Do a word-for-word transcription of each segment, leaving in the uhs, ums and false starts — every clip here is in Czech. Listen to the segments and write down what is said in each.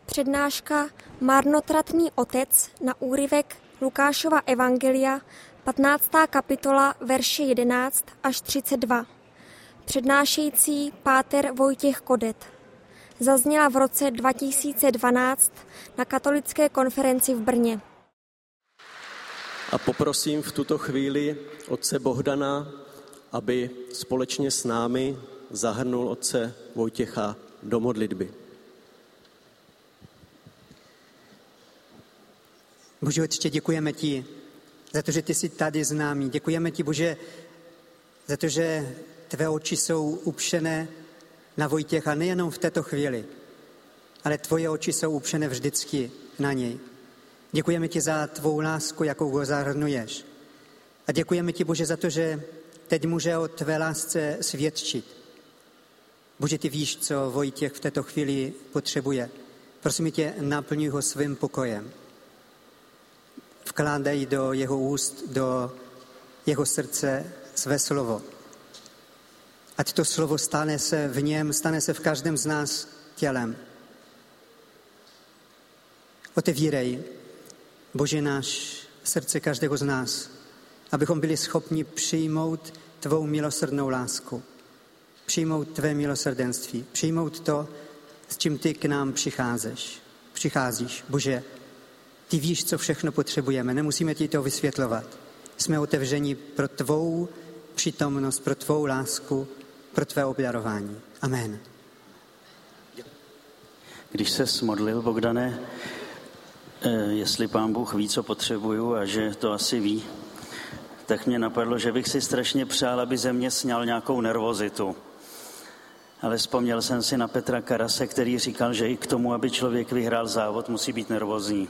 Přednáška Marnotratný otec na úryvek Lukášova evangelia, patnáctá kapitola, verše jedenáct až třicet dva. Přednášející páter Vojtěch Kodet. Zazněla v roce dva tisíce dvanáct na katolické konferenci v Brně. A poprosím v tuto chvíli otce Bohdana, aby společně s námi zahrnul otce Vojtěcha do modlitby. Bože, Otče, děkujeme ti za to, že ty jsi tady s námi. Děkujeme ti, Bože, za to, že tvé oči jsou upřené na Vojtěcha nejenom v této chvíli, ale tvoje oči jsou upřené vždycky na něj. Děkujeme ti za tvou lásku, jakou ho zahrnuješ. A děkujeme ti, Bože, za to, že teď může o tvé lásce svědčit. Bože, ty víš, co Vojtěch v této chvíli potřebuje. Prosím tě, naplňuj ho svým pokojem. Vkládej do jeho úst, do jeho srdce své slovo. Ať to slovo stane se v něm, stane se v každém z nás tělem. Otevírej, Bože, náš srdce každého z nás, abychom byli schopni přijmout tvou milosrdnou lásku, přijmout tvé milosrdenství, přijmout to, s čím ty k nám přicházíš. Přicházíš, Bože, ty víš, co všechno potřebujeme, nemusíme ti to vysvětlovat. Jsme otevřeni pro tvou přítomnost, pro tvou lásku, pro tvé obdarování. Amen. Když se smodlil, Bogdane, jestli Pán Bůh ví, co potřebuju a že to asi ví, tak mě napadlo, že bych si strašně přál, aby ze mě sňal nějakou nervozitu. Ale vzpomněl jsem si na Petra Karase, který říkal, že i k tomu, aby člověk vyhrál závod, musí být nervózní.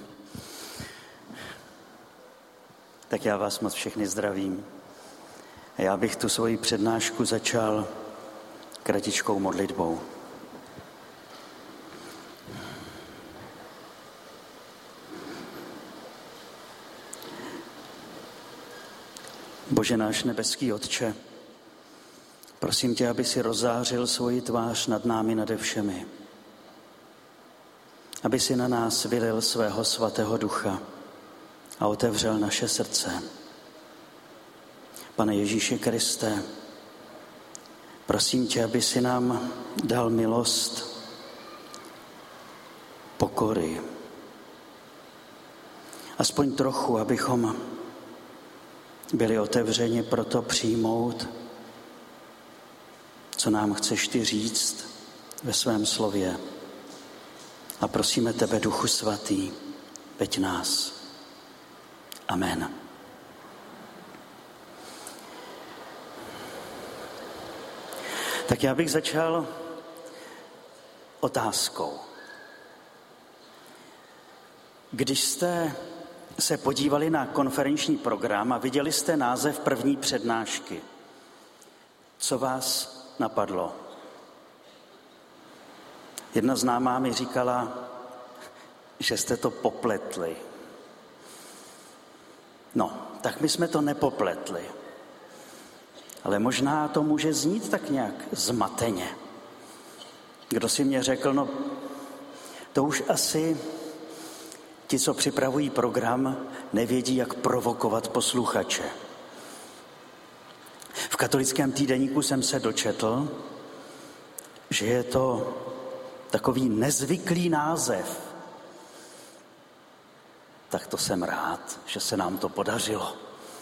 Tak já vás moc všechny zdravím. A já bych tu svoji přednášku začal kratičkou modlitbou. Bože náš nebeský Otče, prosím tě, aby si rozzářil svoji tvář nad námi nade všemi. Aby si na nás vylil svého svatého ducha a otevřel naše srdce. Pane Ježíši Kriste, prosím tě, aby si nám dal milost pokory. Aspoň trochu, abychom byli otevřeni pro to přijmout, co nám chceš ty říct ve svém slově. A prosíme tebe, Duchu Svatý, veď nás. Amen. Tak já bych začal otázkou. Když jste se podívali na konferenční program a viděli jste název první přednášky, co vás napadlo? Jedna známá mi říkala, že jste to popletli. No, tak my jsme to nepopletli. Ale možná to může znít tak nějak zmateně. Kdo si mě řekl, no to už asi ti, co připravují program, nevědí, jak provokovat posluchače. V katolickém týdeníku jsem se dočetl, že je to takový nezvyklý název. Tak to jsem rád, že se nám to podařilo.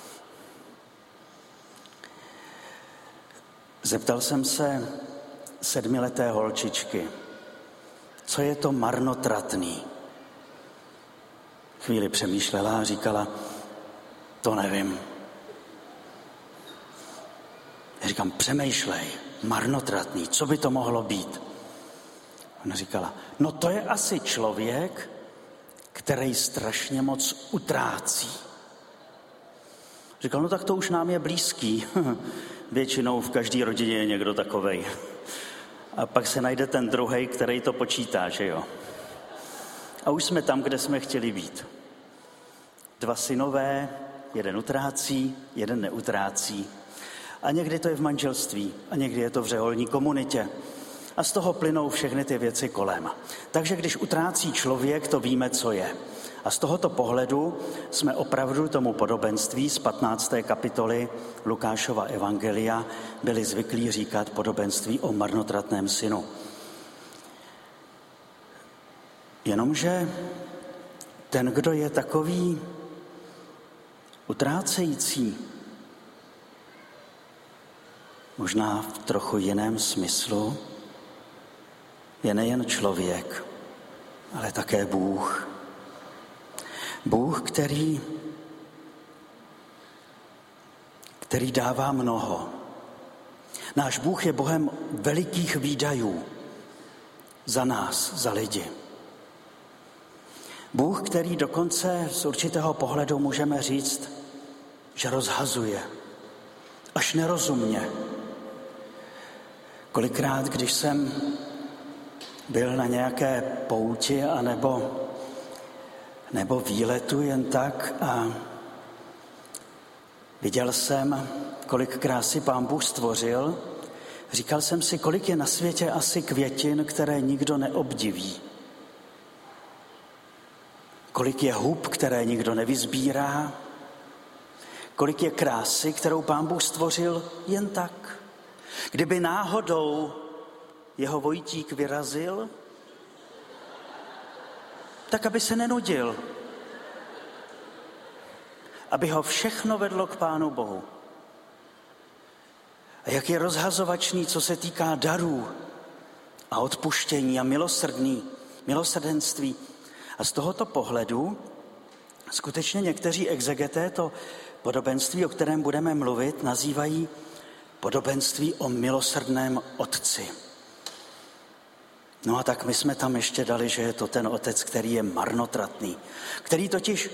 Zeptal jsem se sedmileté holčičky, co je to marnotratný. Chvíli přemýšlela a říkala, to nevím. Já říkám, přemýšlej, marnotratný, co by to mohlo být? Ona říkala, no to je asi člověk, který strašně moc utrácí. Říkal, no tak to už nám je blízký. Většinou v každé rodině je někdo takovej. A pak se najde ten druhej, který to počítá, že jo. A už jsme tam, kde jsme chtěli být. Dva synové, jeden utrácí, jeden neutrácí. A někdy to je v manželství, a někdy je to v řeholní komunitě. A z toho plynou všechny ty věci kolem. Takže když utrácí člověk, to víme, co je. A z tohoto pohledu jsme opravdu tomu podobenství z patnácté kapitoly Lukášova evangelia byli zvyklí říkat podobenství o marnotratném synu. Jenomže ten, kdo je takový utrácející, možná v trochu jiném smyslu, je nejen člověk, ale také Bůh. Bůh, který, který dává mnoho. Náš Bůh je Bohem velikých výdajů za nás, za lidi. Bůh, který dokonce z určitého pohledu můžeme říct, že rozhazuje, až nerozumně. Kolikrát, když jsem byl na nějaké pouti anebo, nebo výletu jen tak a viděl jsem, kolik krásy Pán Bůh stvořil, říkal jsem si, kolik je na světě asi květin, které nikdo neobdiví. Kolik je hub, které nikdo nevyzbírá, kolik je krásy, kterou Pán Bůh stvořil jen tak. Kdyby náhodou jeho Vojtík vyrazil, tak aby se nenudil, aby ho všechno vedlo k Pánu Bohu. A jak je rozhazovačný, co se týká darů a odpuštění a milosrdný, milosrdenství. A z tohoto pohledu skutečně někteří exegeté to podobenství, o kterém budeme mluvit, nazývají podobenství o milosrdném otci. No a tak my jsme tam ještě dali, že je to ten otec, který je marnotratný, který totiž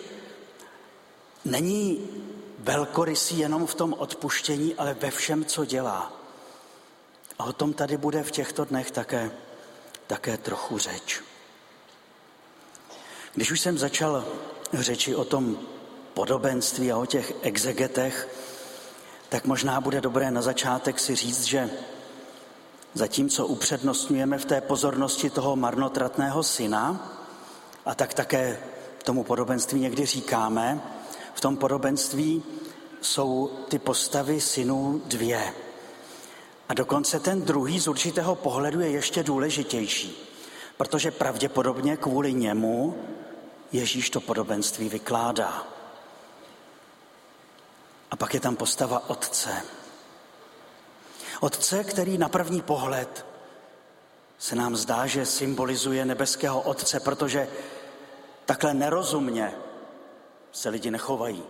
není velkorysý jenom v tom odpuštění, ale ve všem, co dělá. A o tom tady bude v těchto dnech také, také trochu řeč. Když už jsem začal řeči o tom podobenství a o těch exegetech, tak možná bude dobré na začátek si říct, že zatímco upřednostňujeme v té pozornosti toho marnotratného syna, a tak také tomu podobenství někdy říkáme, v tom podobenství jsou ty postavy synů dvě. A dokonce ten druhý z určitého pohledu je ještě důležitější, protože pravděpodobně kvůli němu Ježíš to podobenství vykládá. A pak je tam postava otce. Otce, který na první pohled se nám zdá, že symbolizuje nebeského otce, protože takhle nerozumně se lidi nechovají.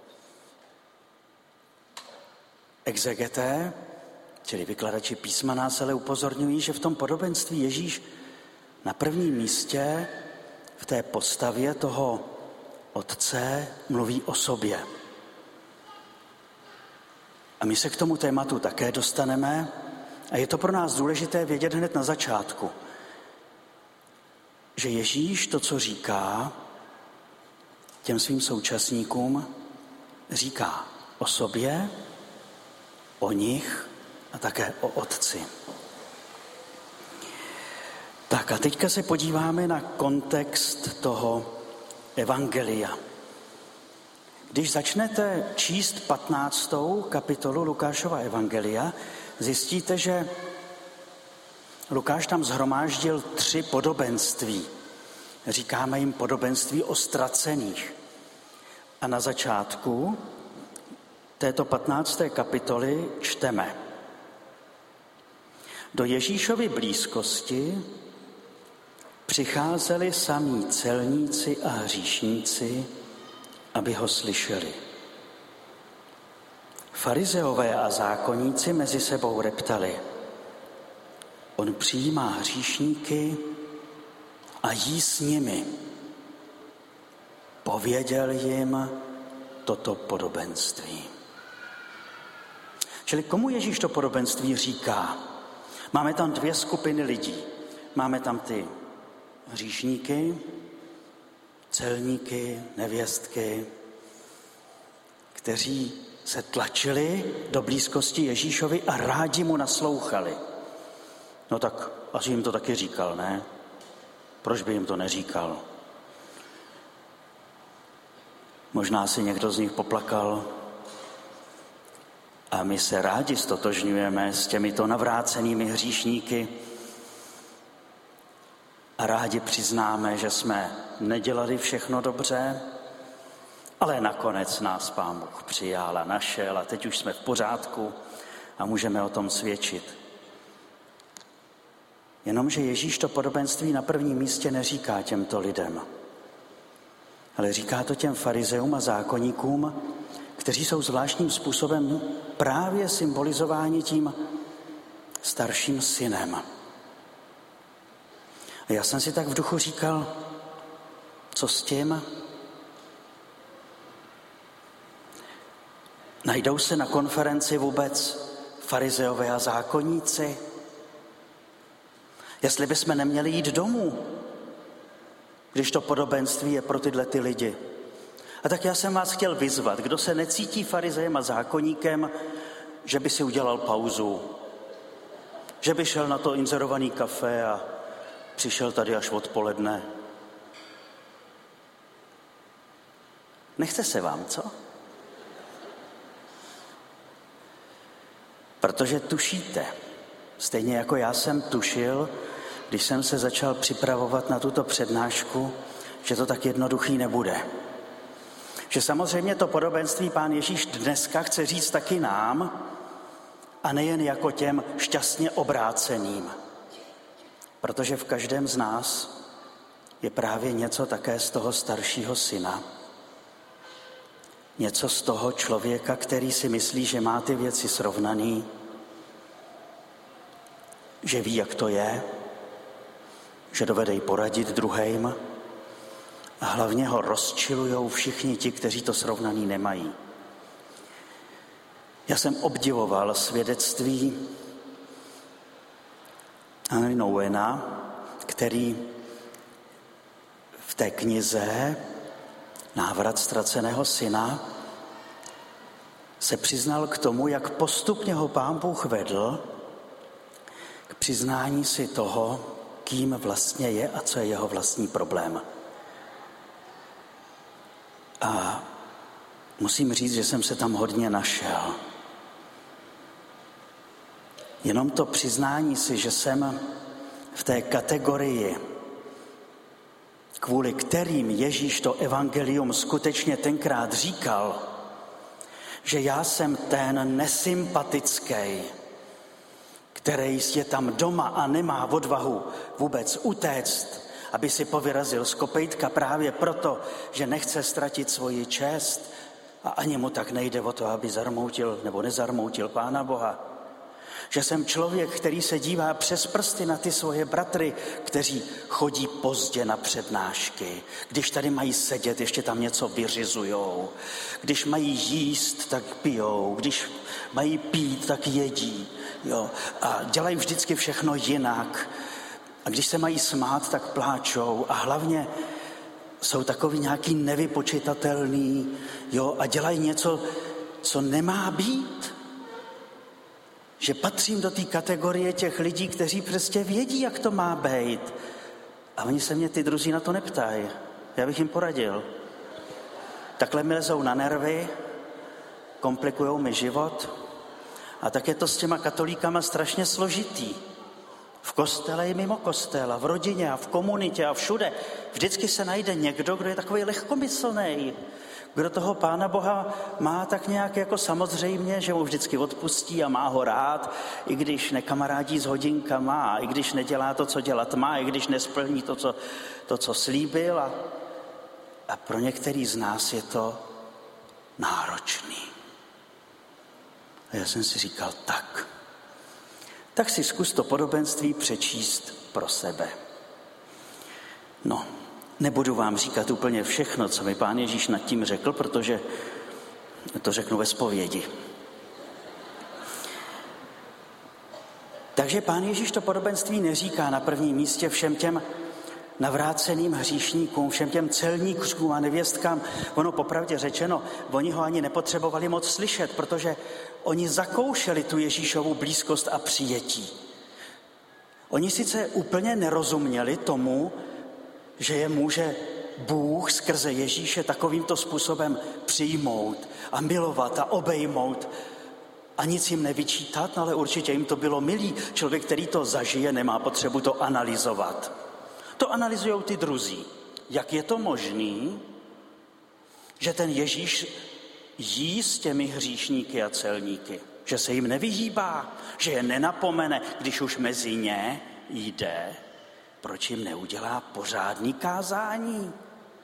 Exegeté, čili vykladači písma, nás ale upozorňují, že v tom podobenství Ježíš na prvním místě v té postavě toho otce mluví o sobě. A my se k tomu tématu také dostaneme a je to pro nás důležité vědět hned na začátku, že Ježíš to, co říká těm svým současníkům, říká o sobě, o nich a také o otci. Tak a teďka se podíváme na kontext toho evangelia. Když začnete číst patnáctou kapitolu Lukášova evangelia, zjistíte, že Lukáš tam shromáždil tři podobenství. Říkáme jim podobenství o ztracených. A na začátku této patnácté kapitoly čteme. Do Ježíšovy blízkosti přicházeli samí celníci a hříšníci, aby ho slyšeli. Farizeové a zákonníci mezi sebou reptali. On přijímá hříšníky a jí s nimi. Pověděl jim toto podobenství. Čili komu Ježíš to podobenství říká? Máme tam dvě skupiny lidí. Máme tam ty hříšníky, celníky, nevěstky, kteří se tlačili do blízkosti Ježíšovi a rádi mu naslouchali. No tak Asi jim to taky říkal, ne? Proč by jim to neříkal? Možná si někdo z nich poplakal a my se rádi stotožňujeme s těmito navrácenými hříšníky a rádi přiznáme, že jsme nedělali všechno dobře, ale nakonec nás Pán Bůh přijal a našel a teď už jsme v pořádku a můžeme o tom svědčit. Jenomže Ježíš to podobenství na prvním místě neříká těmto lidem, ale říká to těm farizeům a zákonníkům, kteří jsou zvláštním způsobem právě symbolizováni tím starším synem. A já jsem si tak v duchu říkal, co s tím? Najdou se na konferenci vůbec farizeové a zákonníci? Jestli bychom neměli jít domů, když to podobenství je pro tyhle ty lidi. A tak já jsem vás chtěl vyzvat, kdo se necítí farizejem a zákonníkem, že by si udělal pauzu, že by šel na to inzerovaný kafe a přišel tady až odpoledne. Nechce se vám, co? Protože tušíte, stejně jako já jsem tušil, když jsem se začal připravovat na tuto přednášku, že to tak jednoduchý nebude. Že samozřejmě to podobenství Pán Ježíš dneska chce říct taky nám, a nejen jako těm šťastně obráceným. Protože v každém z nás je právě něco také z toho staršího syna. Něco z toho člověka, který si myslí, že má ty věci srovnaný, že ví, jak to je, že dovede poradit druhým a hlavně ho rozčilujou všichni ti, kteří to srovnaný nemají. Já jsem obdivoval svědectví Henry Nouwena, který v té knize Návrat ztraceného syna se přiznal k tomu, jak postupně ho Pán Bůh vedl k přiznání si toho, kým vlastně je a co je jeho vlastní problém. A musím říct, že jsem se tam hodně našel. Jenom to přiznání si, že jsem v té kategorii, kvůli kterým Ježíš to evangelium skutečně tenkrát říkal, že já jsem ten nesympatický, který je tam doma a nemá odvahu vůbec utéct, aby si povyrazil z kopejtka právě proto, že nechce ztratit svoji čest a ani mu tak nejde o to, aby zarmoutil nebo nezarmoutil Pána Boha. Že jsem člověk, který se dívá přes prsty na ty svoje bratry, kteří chodí pozdě na přednášky. Když tady mají sedět, ještě tam něco vyřizujou. Když mají jíst, tak pijou. Když mají pít, tak jedí. Jo. A dělají vždycky všechno jinak. A když se mají smát, tak pláčou. A hlavně jsou takový nějaký nevypočitatelný, jo, a dělají něco, co nemá být. Že patřím do té kategorie těch lidí, kteří prostě vědí, jak to má být. A oni se mě ty druzí na to neptají. Já bych jim poradil. Takhle mi lezou na nervy, komplikujou mi život a tak je to s těma katolíkama strašně složitý. V kostele i mimo kostela, v rodině a v komunitě a všude. Vždycky se najde někdo, kdo je takový lehkomyslnej, kdo toho Pána Boha má tak nějak jako samozřejmě, že mu vždycky odpustí a má ho rád, i když nekamarádí s hodinkama, i když nedělá to, co dělat má, i když nesplní to, co, to, co slíbil. A, a pro některý z nás je to náročný. A já jsem si říkal, tak, tak si zkus to podobenství přečíst pro sebe. No, nebudu vám říkat úplně všechno, co mi Pán Ježíš nad tím řekl, protože to řeknu ve zpovědi. Takže Pán Ježíš to podobenství neříká na prvním místě všem těm navráceným hříšníkům, všem těm celníkům a nevěstkám. Ono popravdě řečeno, oni ho ani nepotřebovali moc slyšet, protože oni zakoušeli tu Ježíšovu blízkost a přijetí. Oni sice úplně nerozuměli tomu, že je může Bůh skrze Ježíše takovýmto způsobem přijmout a milovat a obejmout a nic jim nevyčítat, ale určitě jim to bylo milý. Člověk, který to zažije, nemá potřebu to analyzovat. To analyzují ty druzí. Jak je to možný, že ten Ježíš jí s těmi hříšníky a celníky, že se jim nevyhýbá, že je nenapomene, když už mezi ně jde, proč jim neudělá pořádný kázání?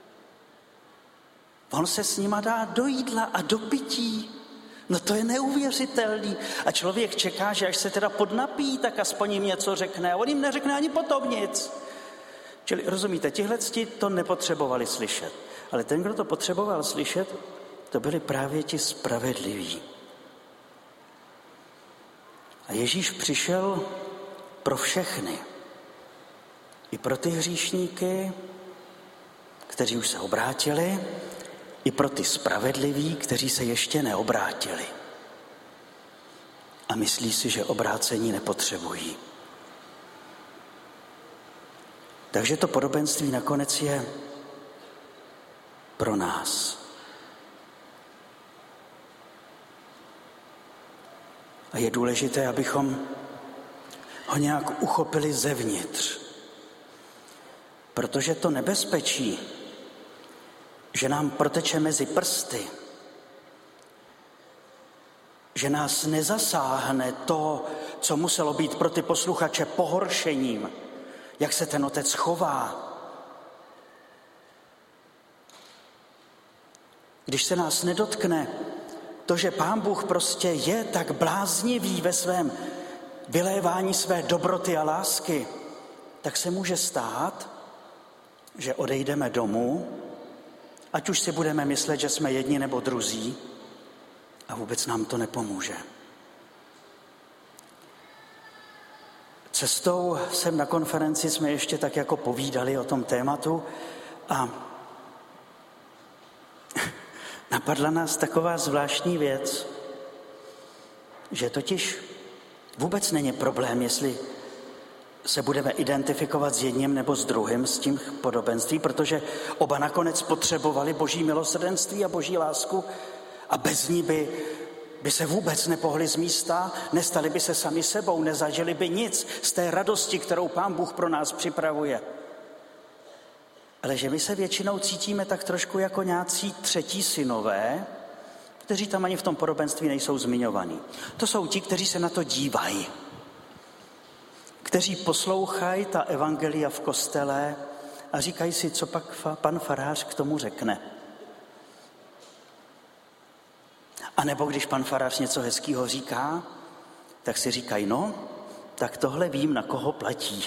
On se s nima dá do jídla a do pití. No to je neuvěřitelný. A člověk čeká, že až se teda podnapí, tak aspoň jim něco řekne. A on jim neřekne ani potom nic. Čili rozumíte, tihleti to nepotřebovali slyšet. Ale ten, kdo to potřeboval slyšet, to byli právě ti spravedliví. A Ježíš přišel pro všechny. I pro ty hříšníky, kteří už se obrátili, i pro ty spravedliví, kteří se ještě neobrátili. A myslí si, že obrácení nepotřebují. Takže to podobenství nakonec je pro nás. A je důležité, abychom ho nějak uchopili zevnitř. Protože to nebezpečí, že nám proteče mezi prsty, že nás nezasáhne to, co muselo být pro ty posluchače pohoršením, jak se ten otec chová. Když se nás nedotkne to, že Pán Bůh prostě je tak bláznivý ve svém vylévání své dobroty a lásky, tak se může stát, že odejdeme domů, ať už si budeme myslet, že jsme jedni nebo druzí, a vůbec nám to nepomůže. Cestou sem na konferenci jsme ještě tak jako povídali o tom tématu a napadla nás taková zvláštní věc, že totiž vůbec není problém, jestli se budeme identifikovat s jedním nebo s druhým, s tím podobenství, protože oba nakonec potřebovali boží milosrdenství a boží lásku a bez ní by, by se vůbec nepohli z místa, nestali by se sami sebou, nezažili by nic z té radosti, kterou Pán Bůh pro nás připravuje. Ale že my se většinou cítíme tak trošku jako nějací třetí synové, kteří tam ani v tom podobenství nejsou zmiňovaní. To jsou ti, kteří se na to dívají, kteří poslouchají ta evangelia v kostele a říkají si, co pak pan farář k tomu řekne. A nebo když pan farář něco hezkýho říká, tak si říkají, no, tak tohle vím, na koho platí.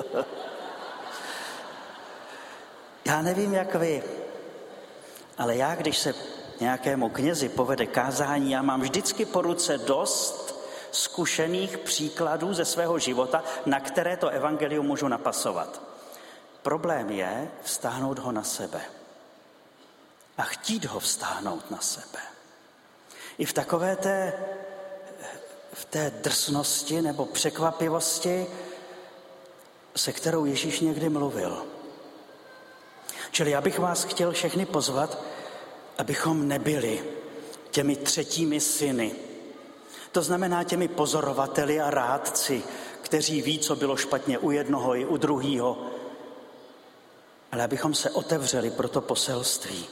Já nevím, jak vy, ale já, když se nějakému knězi povede kázání, já mám vždycky po ruce dost zkušených příkladů ze svého života, na které to evangelium můžu napasovat. Problém je vztáhnout ho na sebe. A chtít ho vztáhnout na sebe. I v takové té, v té drsnosti nebo překvapivosti, se kterou Ježíš někdy mluvil. Čili já bych vás chtěl všechny pozvat, abychom nebyli těmi třetími syny. To znamená těmi pozorovateli a rádci, kteří ví, co bylo špatně u jednoho i u druhého. Ale abychom se otevřeli pro to poselství.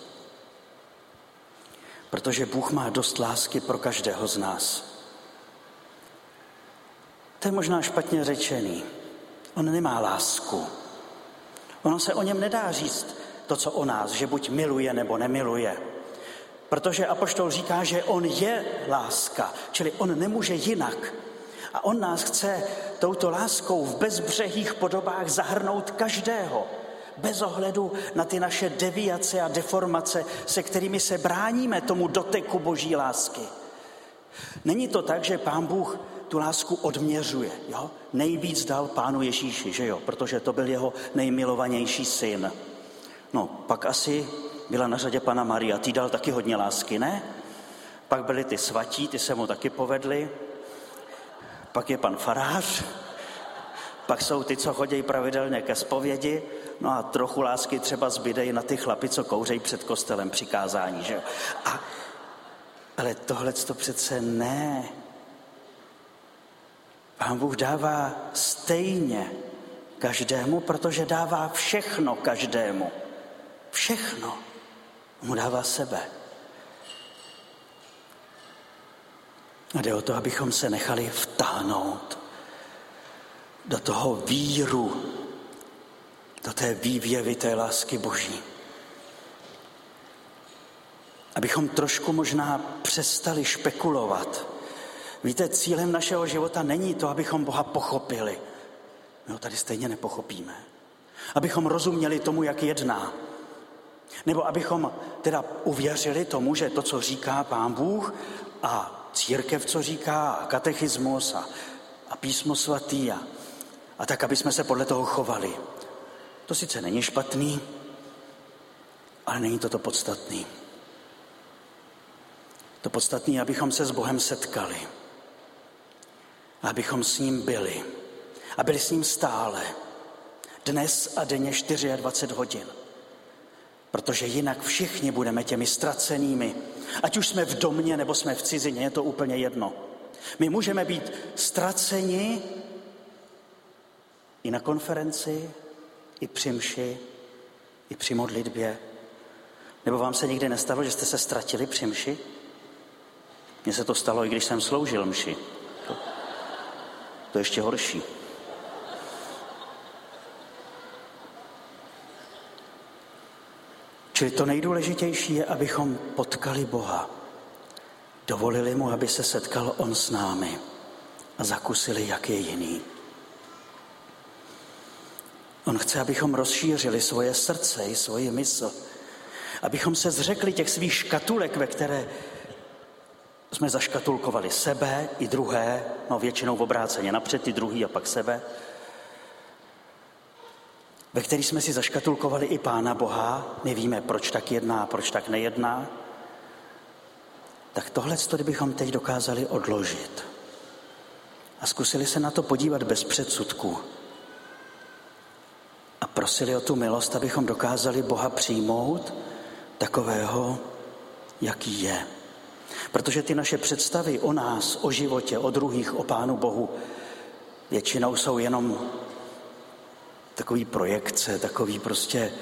Protože Bůh má dost lásky pro každého z nás. To je možná špatně řečený. On nemá lásku. Ono se o něm nedá říct to, co o nás, že buď miluje nebo nemiluje. Protože apoštol říká, že on je láska, čili on nemůže jinak. A on nás chce touto láskou v bezbřehých podobách zahrnout každého, bez ohledu na ty naše deviace a deformace, se kterými se bráníme tomu doteku boží lásky. Není to tak, že Pán Bůh tu lásku odměřuje. Jo? Nejvíc dal Pánu Ježíši, že jo? Protože to byl jeho nejmilovanější syn. No, pak asi byla na řadě Panna Maria, ty dal taky hodně lásky, ne? Pak byli ty svatí, ty se mu taky povedli. Pak je pan farář, Pak jsou ty, co chodí pravidelně ke zpovědi, no a trochu lásky třeba zbydej na ty chlapy, co kouřejí před kostelem přikázání, že jo. A, ale tohleto přece ne. Pán Bůh dává stejně každému, protože dává všechno každému. Všechno. Mu dává sebe. A jde o to, abychom se nechali vtáhnout do toho víru, do té vývěvy té lásky Boží. Abychom trošku možná přestali špekulovat. Víte, cílem našeho života není to, abychom Boha pochopili. My ho tady stejně nepochopíme. Abychom rozuměli tomu, jak jedná. Nebo abychom teda uvěřili tomu, že to, co říká Pán Bůh a církev, co říká, a katechismus a, a písmo svatý a, a tak, aby jsme se podle toho chovali. To sice není špatný, ale není to to podstatný. To podstatný je, abychom se s Bohem setkali. Abychom s ním byli. A byli s ním stále. Dnes a denně dvacet čtyři hodin. Protože jinak všichni budeme těmi ztracenými. Ať už jsme v domě, nebo jsme v cizině, je to úplně jedno. My můžeme být ztraceni i na konferenci, i při mši, i při modlitbě. Nebo vám se nikdy nestalo, že jste se ztratili při mši? Mně se to stalo, i když jsem sloužil mši. To, to je ještě horší. Čili to nejdůležitější je, abychom potkali Boha. Dovolili mu, aby se setkal on s námi a zakusili, jak je jiný. On chce, abychom rozšířili svoje srdce i svoji mysl. Abychom se zřekli těch svých škatulek, ve které jsme zaškatulkovali sebe i druhé, no většinou v obráceně, napřed ty druhý a pak sebe, ve kterých jsme si zaškatulkovali i Pána Boha, nevíme, proč tak jedná, proč tak nejedná, tak tohle, kdybychom teď dokázali odložit a zkusili se na to podívat bez předsudků a prosili o tu milost, abychom dokázali Boha přijmout takového, jaký je. Protože ty naše představy o nás, o životě, o druhých, o Pánu Bohu většinou jsou jenom takový projekce, takový prostě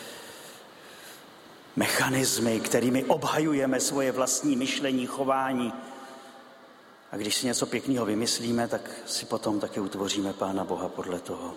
mechanismy, kterými obhajujeme svoje vlastní myšlení, chování. A když si něco pěkného vymyslíme, tak si potom taky utvoříme Pána Boha podle toho.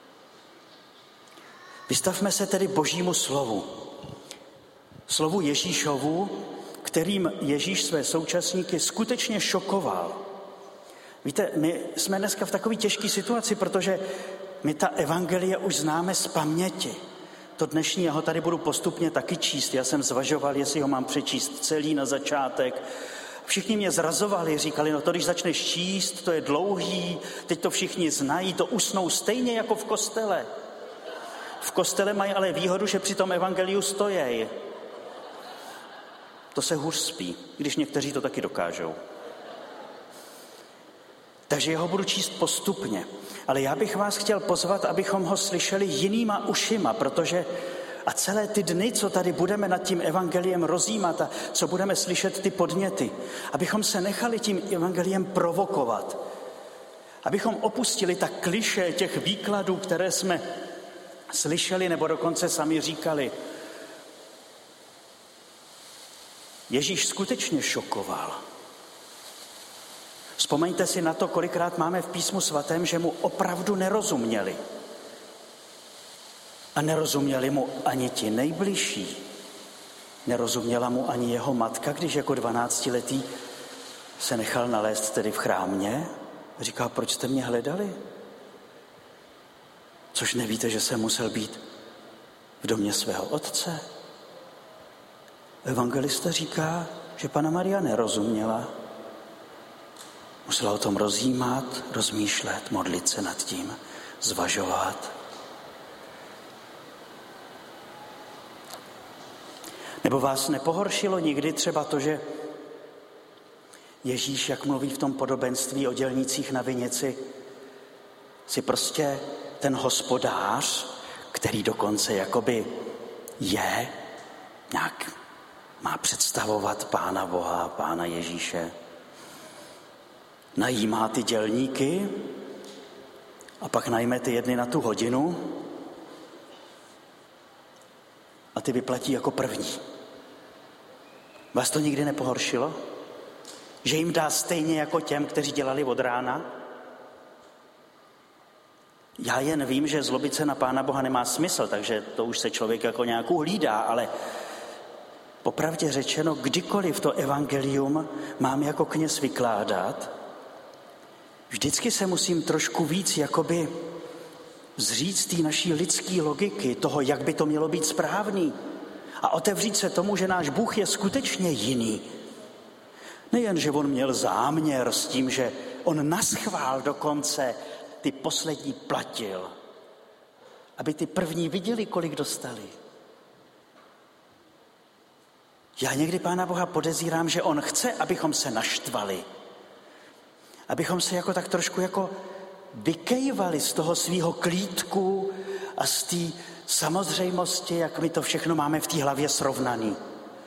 Vystavme se tedy Božímu slovu. Slovu Ježíšovu, kterým Ježíš své současníky skutečně šokoval. Víte, my jsme dneska v takové těžké situaci, protože my ta evangelie už známe z paměti. To dnešní, já ho tady budu postupně taky číst. Já jsem zvažoval, jestli ho mám přečíst celý na začátek. Všichni mě zrazovali, říkali, no to když začneš číst, to je dlouhý, teď to všichni znají, to usnou stejně jako v kostele. V kostele mají ale výhodu, že při tom evangeliu stojí. To se hůř spí, když někteří to taky dokážou. Takže já ho budu číst postupně. Ale já bych vás chtěl pozvat, abychom ho slyšeli jinýma ušima, protože a celé ty dny, co tady budeme nad tím evangeliem rozjímat a co budeme slyšet ty podněty, abychom se nechali tím evangeliem provokovat. Abychom opustili ta klišé těch výkladů, které jsme slyšeli nebo dokonce sami říkali. Ježíš skutečně šokoval. Vzpomeňte si na to, kolikrát máme v písmu svatém, že mu opravdu nerozuměli. A nerozuměli mu ani ti nejbližší. Nerozuměla mu ani jeho matka, když jako dvanáctiletý se nechal nalézt tedy v chrámě. Říká, proč jste mě hledali? Což nevíte, že jsem musel být v domě svého otce. Evangelista říká, že Panna Maria nerozuměla. Musela o tom rozjímat, rozmýšlet, modlit se nad tím, zvažovat. Nebo vás nepohoršilo nikdy třeba to, že Ježíš, jak mluví v tom podobenství o dělnících na vinici, Jsi prostě ten hospodář, který dokonce jakoby je, nějak má představovat Pána Boha, Pána Ježíše. Najímá ty dělníky a pak najme ty jedny na tu hodinu a ty vyplatí jako první. Vás to nikdy nepohoršilo? Že jim dá stejně jako těm, kteří dělali od rána? Já jen vím, že zlobit se na Pána Boha nemá smysl, takže to už se člověk jako nějak uhlídá, ale popravdě řečeno, kdykoliv to evangelium mám jako kněz vykládat, vždycky se musím trošku víc jakoby zříct té naší lidské logiky, toho, jak by to mělo být správný a otevřít se tomu, že náš Bůh je skutečně jiný. Nejen, že on měl záměr s tím, že on naschvál dokonce ty poslední platil, aby ty první viděli, kolik dostali. Já někdy Pána Boha podezírám, že on chce, abychom se naštvali. Abychom se jako tak trošku jako vykejvali z toho svýho klídku a z té samozřejmosti, jak my to všechno máme v té hlavě srovnaný.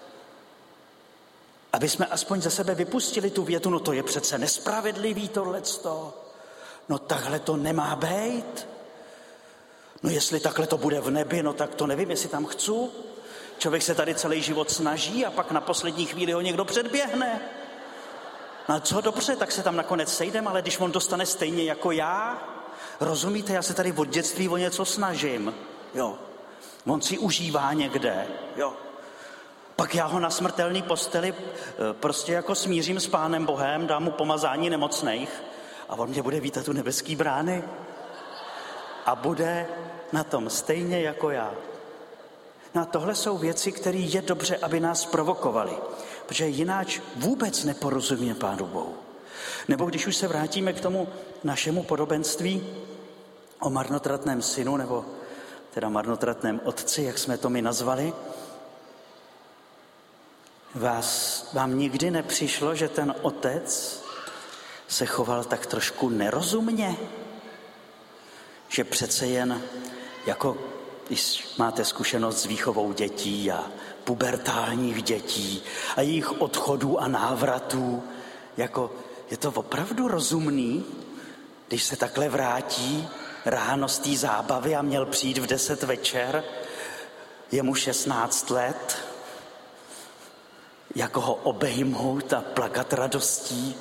Aby jsme aspoň ze sebe vypustili tu větu, no to je přece nespravedlivý tohleto. No takhle to nemá být. No jestli takhle to bude v nebi, no tak to nevím, jestli tam chci. Člověk se tady celý život snaží a pak na poslední chvíli ho někdo předběhne. No co dobře, tak se tam nakonec sejdem, ale když on dostane stejně jako já, rozumíte, já se tady od dětství o něco snažím, jo. On si užívá někde, jo. Pak já ho na smrtelný posteli prostě jako smířím s Pánem Bohem, dám mu pomazání nemocných a on mě bude vítat u nebeský brány a bude na tom stejně jako já. No a tohle jsou věci, které je dobře, aby nás provokovaly, protože jináč vůbec neporozumíme Pánu Bohu. Nebo když už se vrátíme k tomu našemu podobenství o marnotratném synu, nebo teda marnotratném otci, jak jsme to my nazvali, vás, vám nikdy nepřišlo, že ten otec se choval tak trošku nerozumně? Že přece jen jako když máte zkušenost s výchovou dětí a pubertálních dětí a jejich odchodů a návratů, jako je to opravdu rozumný, když se takhle vrátí ráno z té zábavy a měl přijít v deset večer, je mu šestnáct let, jako ho obejmout a plakat radostí.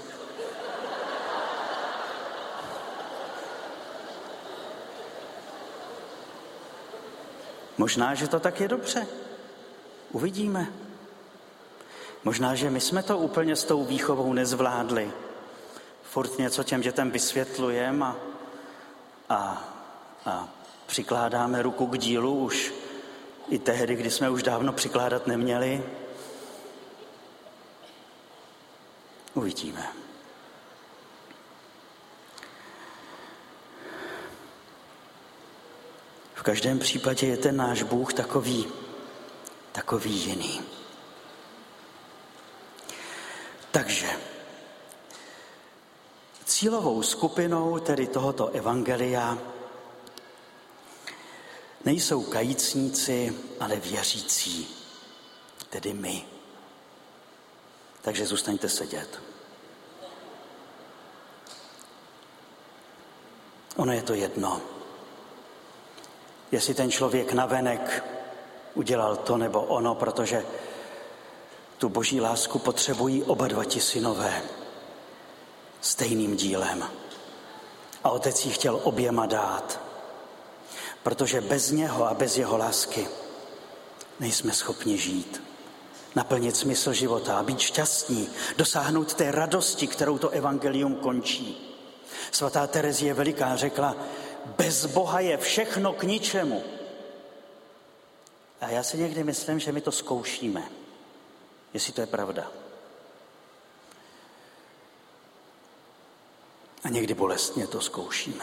Možná, že to tak je dobře. Uvidíme. Možná, že my jsme to úplně s tou výchovou nezvládli. Furt něco těm dětem vysvětlujeme a, a, a přikládáme ruku k dílu už i tehdy, kdy jsme už dávno přikládat neměli. Uvidíme. V každém případě je ten náš Bůh takový, takový jiný. Takže cílovou skupinou tedy tohoto evangelia nejsou kajícníci, ale věřící, tedy my. Takže zůstaňte sedět. Ono je to jedno. Jestli ten člověk navenek udělal to nebo ono, protože tu boží lásku potřebují oba dva ti synové stejným dílem. A otec jí chtěl oběma dát, protože bez něho a bez jeho lásky nejsme schopni žít, naplnit smysl života a být šťastní, dosáhnout té radosti, kterou to evangelium končí. Svatá Terezie Veliká řekla, bez Boha je všechno k ničemu. A já si někdy myslím, že my to zkoušíme, jestli to je pravda. A někdy bolestně to zkoušíme.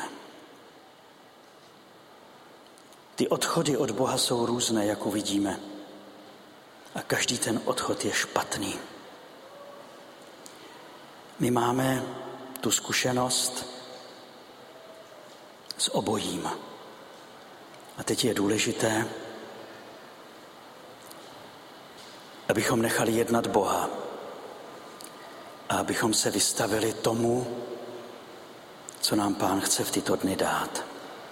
Ty odchody od Boha jsou různé, jak uvidíme. A každý ten odchod je špatný. My máme tu zkušenost, s obojím. A teď je důležité, abychom nechali jednat Boha a abychom se vystavili tomu, co nám Pán chce v tyto dny dát.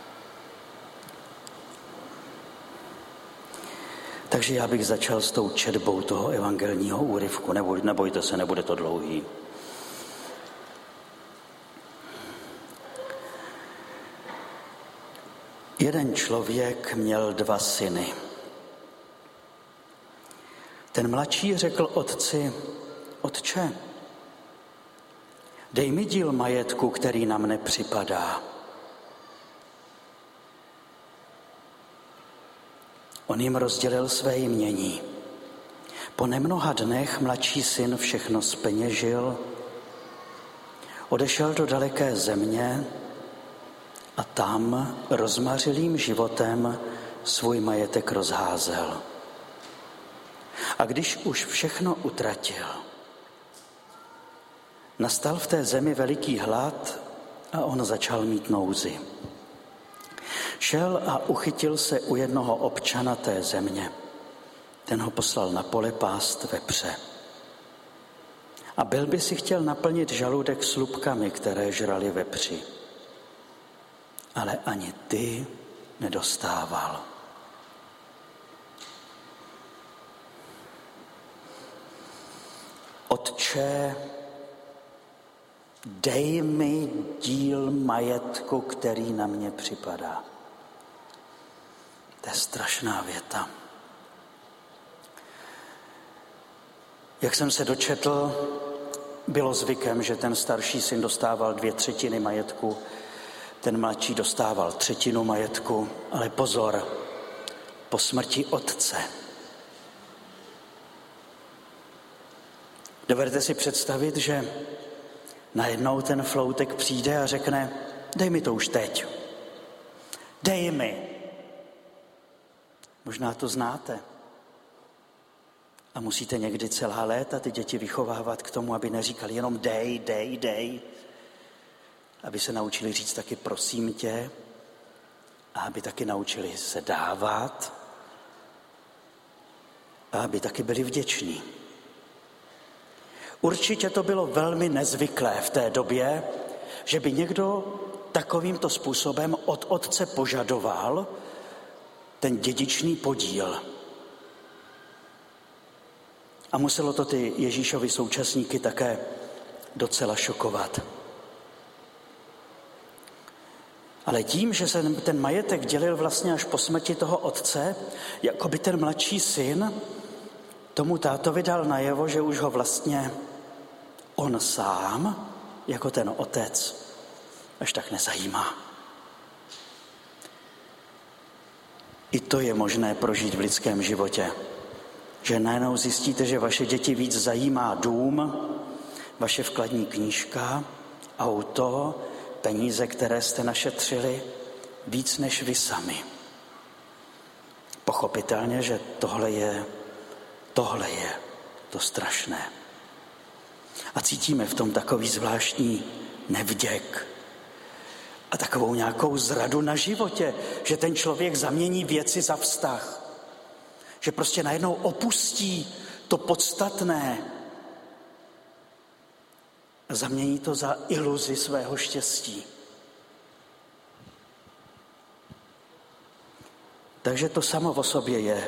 Takže já bych začal s tou četbou toho evangelního úryvku. Neboj, nebojte se, nebude to dlouhý. Jeden člověk měl dva syny. Ten mladší řekl otci: Otče, dej mi díl majetku, který nám nepřipadá. On jim rozdělil své jmění. Po nemnoha dnech mladší syn všechno zpeněžil, odešel do daleké země a tam rozmařilým životem svůj majetek rozházel. A když už všechno utratil, nastal v té zemi veliký hlad a on začal mít nouzi. Šel a uchytil se u jednoho občana té země. Ten ho poslal na pole pást vepře. A byl by si chtěl naplnit žaludek slupkami, které žrali vepři. Ale ani ty nedostával. Otče, dej mi díl majetku, který na mě připadá. To je strašná věta. Jak jsem se dočetl, bylo zvykem, že ten starší syn dostával dvě třetiny majetku, ten mladší dostával třetinu majetku, ale pozor, po smrti otce. Dovedete si představit, že najednou ten floutek přijde a řekne: dej mi to už teď. Dej mi. Možná to znáte. A musíte někdy celá léta ty děti vychovávat k tomu, aby neříkali jenom dej, dej, dej. Aby se naučili říct taky prosím tě. A aby taky naučili se dávat. A aby taky byli vděční. Určitě to bylo velmi nezvyklé v té době, že by někdo takovýmto způsobem od otce požadoval ten dědičný podíl. A muselo to ty Ježíšovi současníky také docela šokovat. Ale tím, že se ten majetek dělil vlastně až po smrti toho otce, jako by ten mladší syn tomu tátovi dal najevo, že už ho vlastně on sám, jako ten otec, až tak nezajímá. I to je možné prožít v lidském životě. Že najednou zjistíte, že vaše děti víc zajímá dům, vaše vkladní knížka, auto, peníze, které jste našetřili, víc než vy sami. Pochopitelně, že tohle je, tohle je to strašné. A cítíme v tom takový zvláštní nevděk a takovou nějakou zradu na životě, že ten člověk zamění věci za vztah. Že prostě najednou opustí to podstatné a zamění to za iluzi svého štěstí. Takže to samo o sobě je,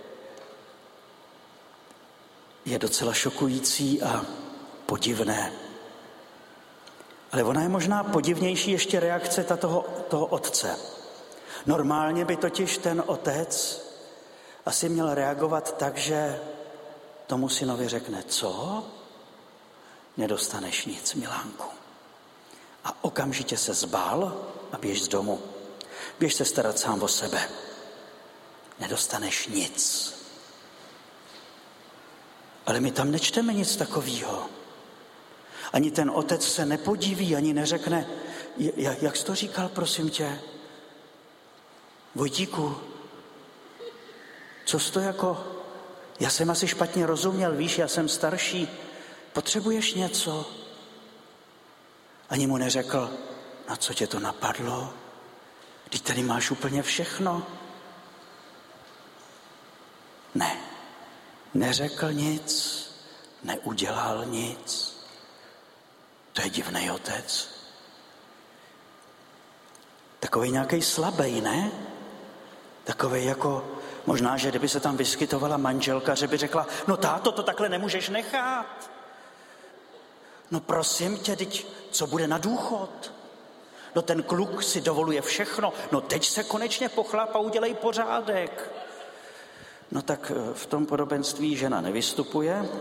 je docela šokující a podivné. Ale ona je možná podivnější ještě reakce toho, toho otce. Normálně by totiž ten otec asi měl reagovat tak, že tomu synovi řekne: co? Nedostaneš nic, milánku. A okamžitě se zbál a běž z domu. Běž se starat sám o sebe. Nedostaneš nic. Ale my tam nečteme nic takového. Ani ten otec se nepodiví, ani neřekne: jak jsi to říkal, prosím tě? Vojtíku, co jsi to jako... Já jsem asi špatně rozuměl, víš, já jsem starší. Potřebuješ něco? Ani mu neřekl: na co tě to napadlo? Vždyť tady máš úplně všechno. Ne, neřekl nic, neudělal nic. To je divný otec. Takový nějaký slabý, ne? Takový jako, možná, že kdyby se tam vyskytovala manželka, že by řekla, no táto, to takhle nemůžeš nechat. No prosím tě, teď co bude na důchod? No ten kluk si dovoluje všechno, no teď se konečně pochláp a udělej pořádek. No tak v tom podobenství žena nevystupuje,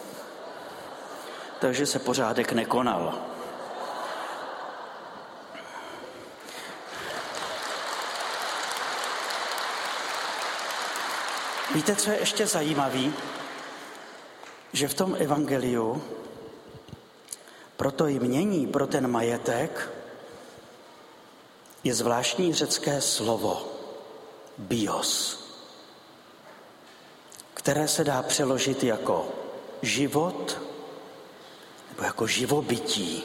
takže se pořádek nekonal. Víte, co je ještě zajímavý? Že v tom evangeliu pro to jmění, pro ten majetek je zvláštní řecké slovo bios, které se dá přeložit jako život nebo jako živobytí.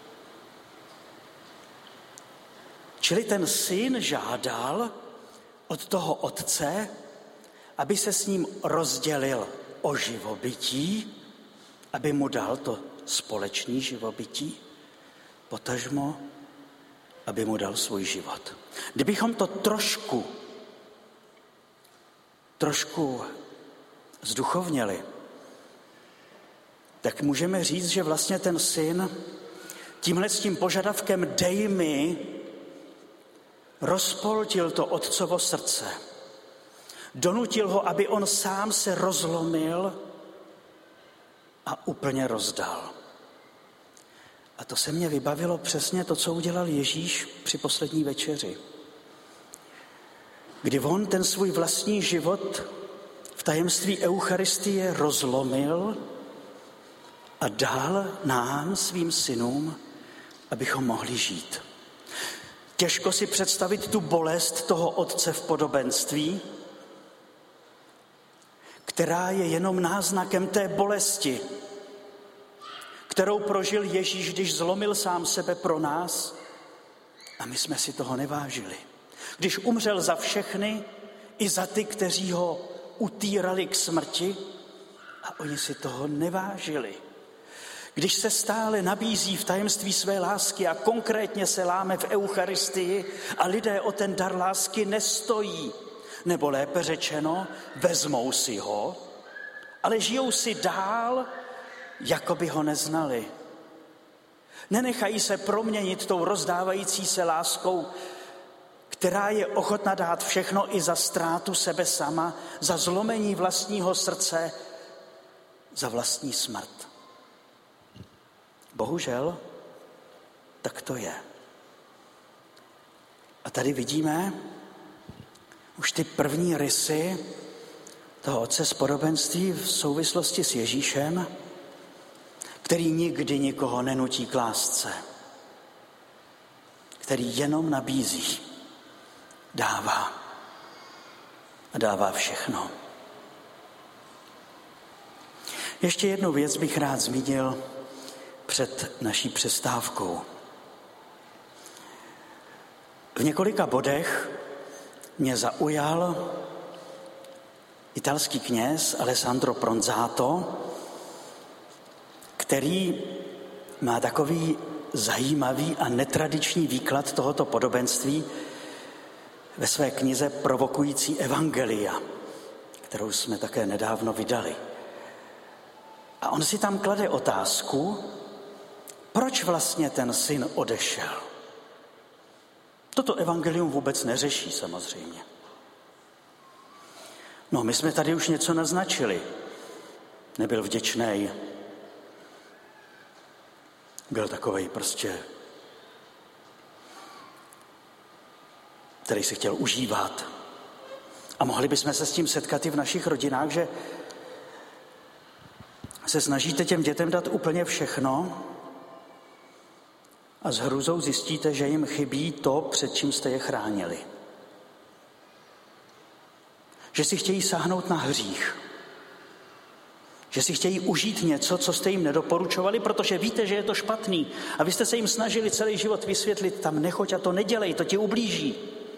Čili ten syn žádal od toho otce, aby se s ním rozdělil o živobytí, aby mu dal to společný živobytí, potažmo, aby mu dal svůj život. Kdybychom to trošku, trošku zduchovněli, tak můžeme říct, že vlastně ten syn tímhle s tím požadavkem dej mi rozpoltil to otcovo srdce. Donutil ho, aby on sám se rozlomil a úplně rozdal. A to se mně vybavilo přesně to, co udělal Ježíš při poslední večeři. Kdy on ten svůj vlastní život v tajemství Eucharistie rozlomil a dal nám, svým synům, abychom mohli žít. Těžko si představit tu bolest toho otce v podobenství, která je jenom náznakem té bolesti, kterou prožil Ježíš, když zlomil sám sebe pro nás a my jsme si toho nevážili. Když umřel za všechny, i za ty, kteří ho utírali k smrti a oni si toho nevážili. Když se stále nabízí v tajemství své lásky a konkrétně se láme v Eucharistii a lidé o ten dar lásky nestojí, nebo lépe řečeno, vezmou si ho, ale žijou si dál, jako by ho neznali. Nenechají se proměnit tou rozdávající se láskou, která je ochotna dát všechno i za ztrátu sebe sama, za zlomení vlastního srdce, za vlastní smrt. Bohužel, tak to je. A tady vidíme už ty první rysy toho otce z podobenství v souvislosti s Ježíšem, který nikdy nikoho nenutí k lásce, který jenom nabízí, dává a dává všechno. Ještě jednu věc bych rád zmínil před naší přestávkou. V několika bodech mě zaujal italský kněz Alessandro Pronzato, který má takový zajímavý a netradiční výklad tohoto podobenství ve své knize Provokující evangelia, kterou jsme také nedávno vydali. A on si tam klade otázku, proč vlastně ten syn odešel. Toto evangelium vůbec neřeší samozřejmě. No, my jsme tady už něco naznačili. Nebyl vděčnej. Byl takovej prostě, který si chtěl užívat. A mohli bychom se s tím setkat i v našich rodinách, že se snažíte těm dětem dát úplně všechno a s hrůzou zjistíte, že jim chybí to, před čím jste je chránili. Že si chtějí sáhnout na hřích. Že si chtějí užít něco, co jste jim nedoporučovali, protože víte, že je to špatný. A vy jste se jim snažili celý život vysvětlit, tam nechoď a to nedělej, to ti ublíží.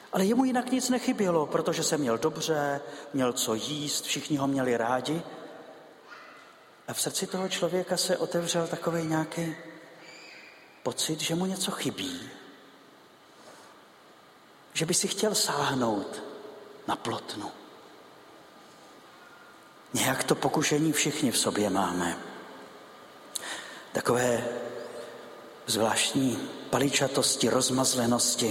Ale jemu jinak nic nechybělo, protože se měl dobře, měl co jíst, všichni ho měli rádi. A v srdci toho člověka se otevřel takový nějaký pocit, že mu něco chybí. Že by si chtěl sáhnout na plotnu. Nějak to pokušení všichni v sobě máme. Takové zvláštní paličatosti, rozmazlenosti,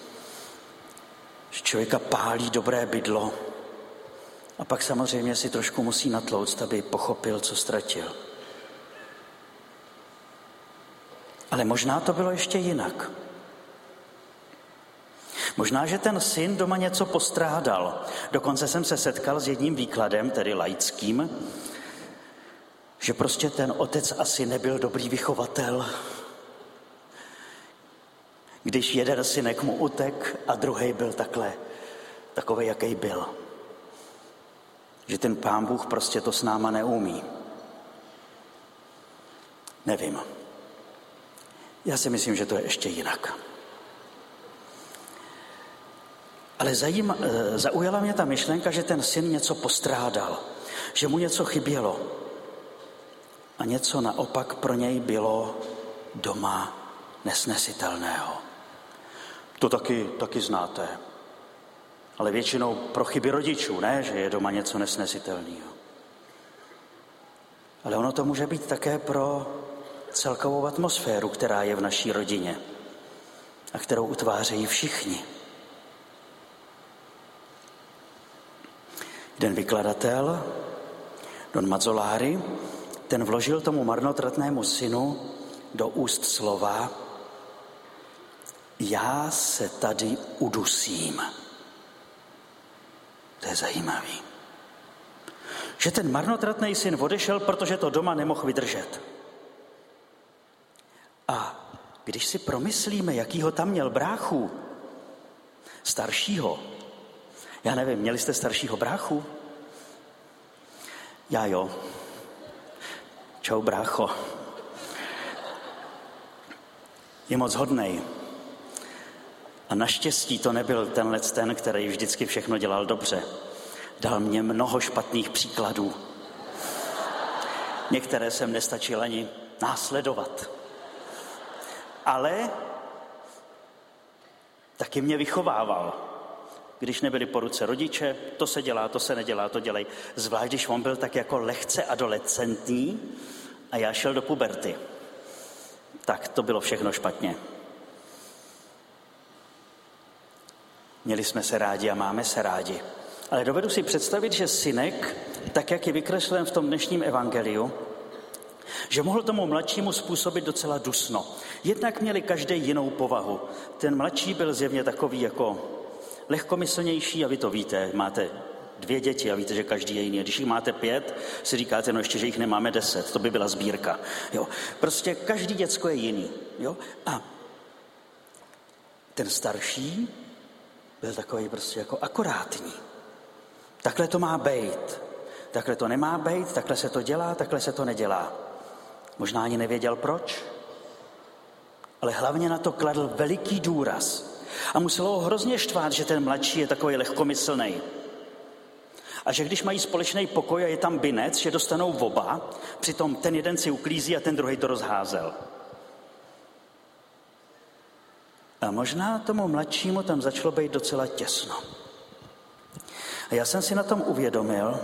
že člověka pálí dobré bydlo a pak samozřejmě si trošku musí natlouct, aby pochopil, co ztratil. Ale možná to bylo ještě jinak. Možná, že ten syn doma něco postrádal. Dokonce jsem se setkal s jedním výkladem, tedy laickým, že prostě ten otec asi nebyl dobrý vychovatel. Když jeden synek mu utek a druhý byl takhle, takovej, jaký byl. Že ten Pán Bůh prostě to s náma neumí. Nevím. Já si myslím, že to je ještě jinak. Ale zajím, zaujala mě ta myšlenka, že ten syn něco postrádal, že mu něco chybělo. A něco naopak pro něj bylo doma nesnesitelného. To taky, taky znáte. Ale většinou pro chyby rodičů, ne, že je doma něco nesnesitelného. Ale ono to může být také pro celkovou atmosféru, která je v naší rodině a kterou utvářejí všichni. Jeden vykladatel, Don Mazzolari, ten vložil tomu marnotratnému synu do úst slova: já se tady udusím. To je zajímavý. Že ten marnotratný syn odešel, protože to doma nemohl vydržet. A když si promyslíme, jakýho tam měl bráchu, staršího, já nevím, měli jste staršího bráchu? Já jo. Čau, brácho. Je moc hodnej. A naštěstí to nebyl tenhle ten, který vždycky všechno dělal dobře. Dal mě mnoho špatných příkladů. Některé jsem nestačil ani následovat. Ale taky mě vychovával. Když nebyli po ruce rodiče, to se dělá, to se nedělá, to dělej. Zvlášť, když on byl tak jako lehce adolescentní a já šel do puberty. Tak to bylo všechno špatně. Měli jsme se rádi a máme se rádi. Ale dovedu si představit, že synek, tak jak je vykreslen v tom dnešním evangeliu, že mohl tomu mladšímu způsobit docela dusno. Jednak měli každý jinou povahu. Ten mladší byl zjevně takový jako lehkomyslnější a vy to víte, máte dvě děti a víte, že každý je jiný. Když jich máte pět, si říkáte, no ještě, že jich nemáme deset, to by byla sbírka. Jo. Prostě každý děcko je jiný. Jo. A ten starší byl takový prostě jako akorátní. Takhle to má bejt. Takhle to nemá bejt, takhle se to dělá, takhle se to nedělá. Možná ani nevěděl proč, ale hlavně na to kladl veliký důraz. A muselo ho hrozně štvát, že ten mladší je takový lehkomyslnej. A že když mají společný pokoj a je tam binec, že dostanou oba, přitom ten jeden si uklízí a ten druhý to rozházel. A možná tomu mladšímu tam začalo být docela těsno. A já jsem si na tom uvědomil,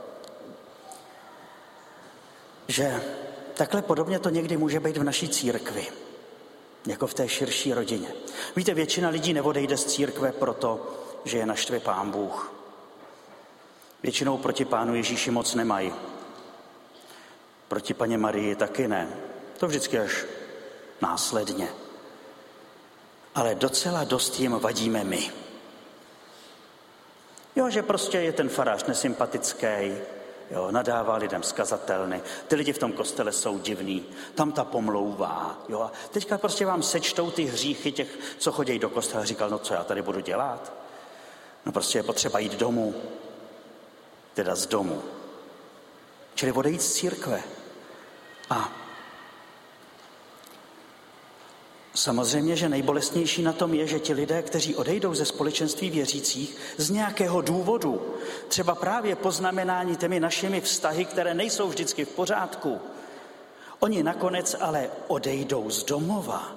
že takhle podobně to někdy může být v naší církvi, jako v té širší rodině. Víte, většina lidí neodejde z církve proto, že je naštve Pán Bůh. Většinou proti Pánu Ježíši moc nemají. Proti Paně Marii taky ne. To vždycky až následně. Ale docela dost jim vadíme my. Jo, že prostě je ten farář nesympatický, jo, nadává lidem zkazatelny, ty lidi v tom kostele jsou divný, tam ta pomlouvá, jo, a teďka prostě vám sečtou ty hříchy těch, co chodí do kostela. Říkal, no co já tady budu dělat? No prostě je potřeba jít domů, teda z domu. Čili odejít z církve. A Samozřejmě, že nejbolestnější na tom je, že ti lidé, kteří odejdou ze společenství věřících z nějakého důvodu, třeba právě poznamenání těmi našimi vztahy, které nejsou vždycky v pořádku, oni nakonec ale odejdou z domova.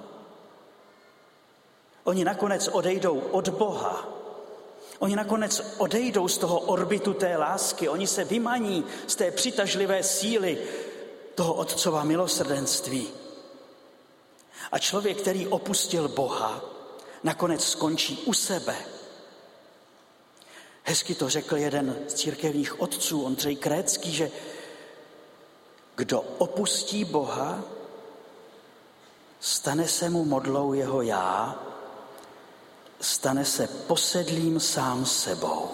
Oni nakonec odejdou od Boha. Oni nakonec odejdou z toho orbitu té lásky. Oni se vymaní z té přitažlivé síly toho otcova milosrdenství. A člověk, který opustil Boha, nakonec skončí u sebe. Hezky to řekl jeden z církevních otců, Ondřej Krécký, že kdo opustí Boha, stane se mu modlou jeho já, stane se posedlým sám sebou.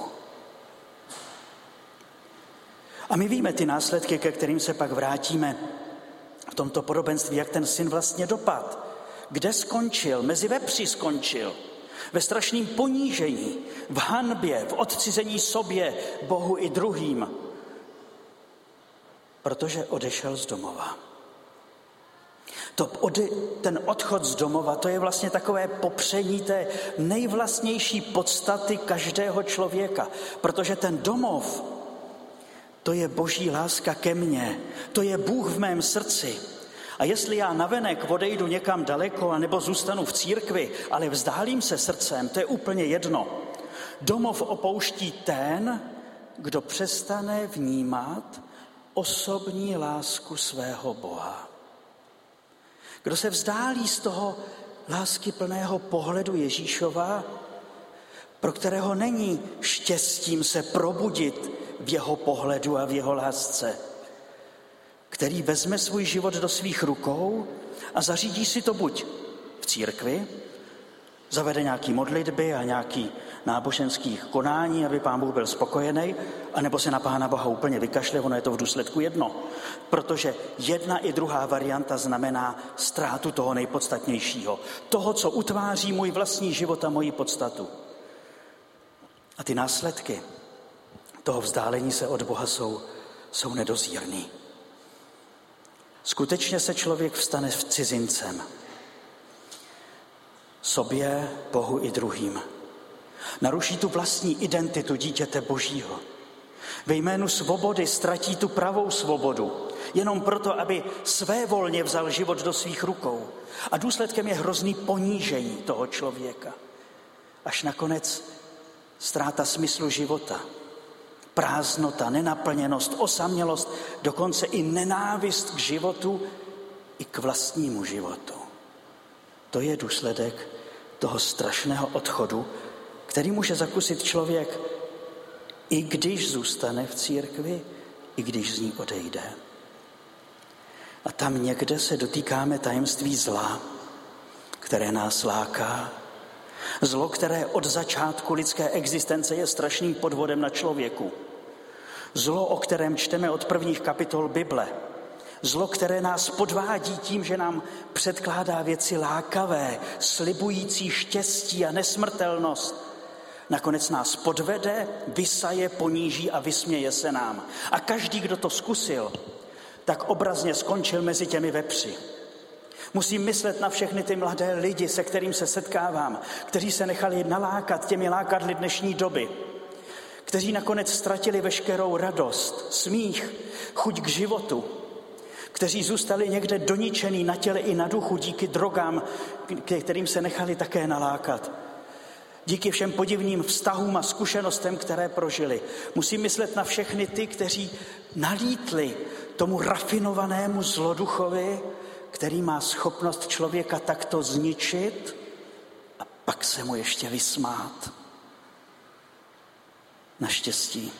A my víme ty následky, ke kterým se pak vrátíme v tomto podobenství, jak ten syn vlastně dopadl. Kde skončil? Mezi vepři skončil. Ve strašném ponížení, v hanbě, v odcizení sobě, Bohu i druhým. Protože odešel z domova. To ode, ten odchod z domova, to je vlastně takové popření té nejvlastnější podstaty každého člověka. Protože ten domov, to je boží láska ke mně, to je Bůh v mém srdci. A jestli já navenek odejdu někam daleko, anebo zůstanu v církvi, ale vzdálím se srdcem, to je úplně jedno. Domov opouští ten, kdo přestane vnímat osobní lásku svého Boha. Kdo se vzdálí z toho láskyplného pohledu Ježíšova, pro kterého není štěstím se probudit v jeho pohledu a v jeho lásce, který vezme svůj život do svých rukou a zařídí si to buď v církvi, zavede nějaký modlitby a nějaký náboženských konání, aby Pán Bůh byl spokojený, anebo se na Pána Boha úplně vykašle, ono je to v důsledku jedno. Protože jedna i druhá varianta znamená ztrátu toho nejpodstatnějšího. Toho, co utváří můj vlastní život a moji podstatu. A ty následky toho vzdálení se od Boha jsou, jsou nedozírný. Skutečně se člověk vstane v cizincem. Sobě, Bohu i druhým. Naruší tu vlastní identitu dítěte Božího. Ve jménu svobody ztratí tu pravou svobodu, jenom proto, aby svévolně vzal život do svých rukou. A důsledkem je hrozný ponížení toho člověka. Až nakonec ztráta smyslu života, prázdnota, nenaplněnost, osamělost, dokonce i nenávist k životu i k vlastnímu životu. To je důsledek toho strašného odchodu, který může zakusit člověk, i když zůstane v církvi, i když z ní odejde. A tam někde se dotýkáme tajemství zla, které nás láká. Zlo, které od začátku lidské existence je strašným podvodem na člověku. Zlo, o kterém čteme od prvních kapitol Bible. Zlo, které nás podvádí tím, že nám předkládá věci lákavé, slibující štěstí a nesmrtelnost. Nakonec nás podvede, vysaje, poníží a vysměje se nám. A každý, kdo to zkusil, tak obrazně skončil mezi těmi vepři. Musím myslet na všechny ty mladé lidi, se kterým se setkávám, kteří se nechali nalákat těmi lákadly dnešní doby, kteří nakonec ztratili veškerou radost, smích, chuť k životu, kteří zůstali někde doničený na těle i na duchu díky drogám, kterým se nechali také nalákat. Díky všem podivným vztahům a zkušenostem, které prožili. Musím myslet na všechny ty, kteří nalítli tomu rafinovanému zloduchovi, který má schopnost člověka takto zničit a pak se mu ještě vysmát. Naštěstí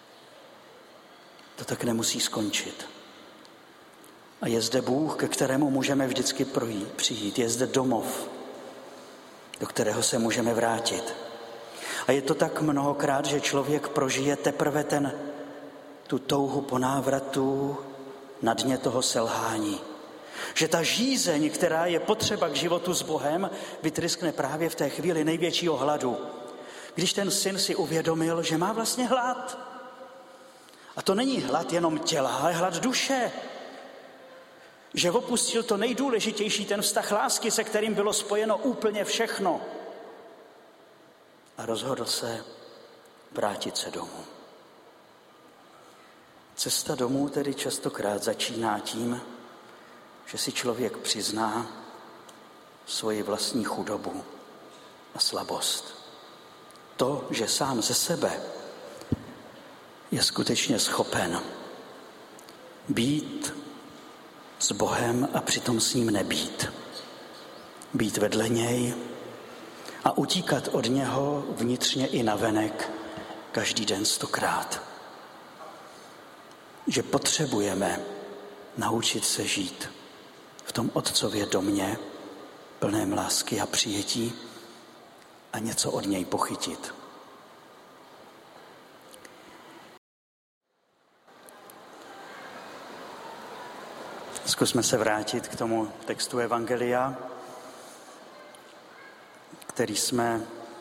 to tak nemusí skončit. A je zde Bůh, ke kterému můžeme vždycky projít, přijít. Je zde domov, do kterého se můžeme vrátit. A je to tak mnohokrát, že člověk prožije teprve ten, tu touhu po návratu na dně toho selhání. Že ta žízeň, která je potřeba k životu s Bohem, vytryskne právě v té chvíli největšího hladu. Když ten syn si uvědomil, že má vlastně hlad. A to není hlad jenom těla, ale hlad duše. Že opustil to nejdůležitější, ten vztah lásky, se kterým bylo spojeno úplně všechno. A rozhodl se vrátit se domů. Cesta domů tedy častokrát začíná tím, že si člověk přizná svoji vlastní chudobu a slabost. To, že sám ze sebe je skutečně schopen být s Bohem a přitom s ním nebýt. Být vedle něj a utíkat od něho vnitřně i navenek každý den stokrát. Že potřebujeme naučit se žít v tom Otcově domě, plném lásky a přijetí a něco od něj pochytit. Zkusme se vrátit k tomu textu Evangelia, který jsme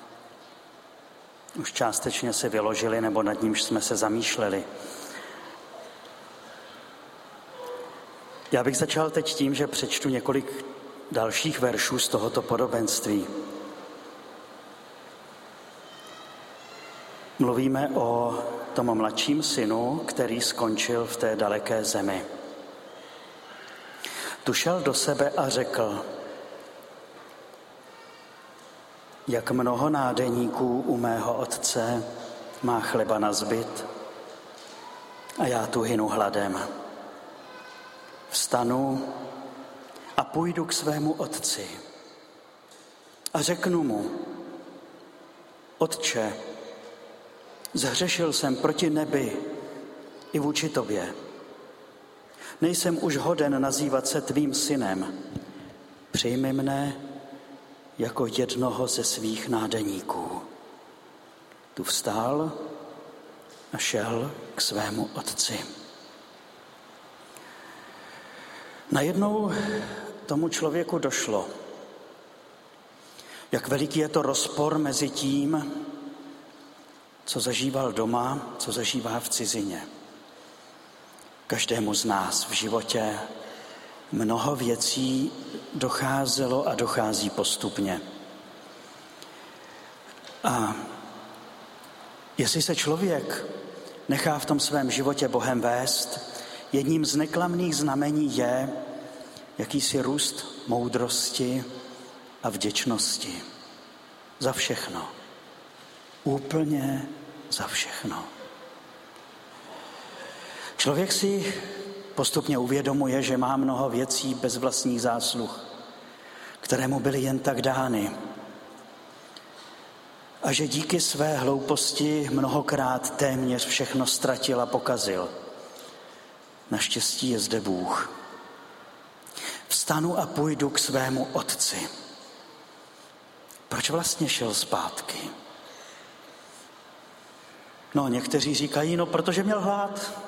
už částečně se vyložili, nebo nad nímž jsme se zamýšleli. Já bych začal teď tím, že přečtu několik dalších veršů z tohoto podobenství. Mluvíme o tom mladším synu, který skončil v té daleké zemi. Tu šel do sebe a řekl: jak mnoho nádeníků u mého otce má chleba na zbyt a já tu hynu hladem. Vstanu a půjdu k svému otci a řeknu mu: Otče, zhřešil jsem proti nebi i vůči tobě. Nejsem už hoden nazývat se tvým synem. Přijmi mne jako jednoho ze svých nádeníků. Tu vstál a šel k svému otci. Najednou tomu člověku došlo, jak veliký je to rozpor mezi tím, co zažíval doma, co zažívá v cizině. Každému z nás v životě mnoho věcí docházelo a dochází postupně. A jestli se člověk nechá v tom svém životě Bohem vést, jedním z neklamných znamení je jakýsi růst moudrosti a vděčnosti za všechno. Úplně za všechno. Člověk si postupně uvědomuje, že má mnoho věcí bez vlastních zásluh, které mu byly jen tak dány. A že díky své hlouposti mnohokrát téměř všechno ztratil a pokazil. Naštěstí je zde Bůh. Vstanu a půjdu k svému otci. Proč vlastně šel zpátky? No, někteří říkají, no, protože měl hlad.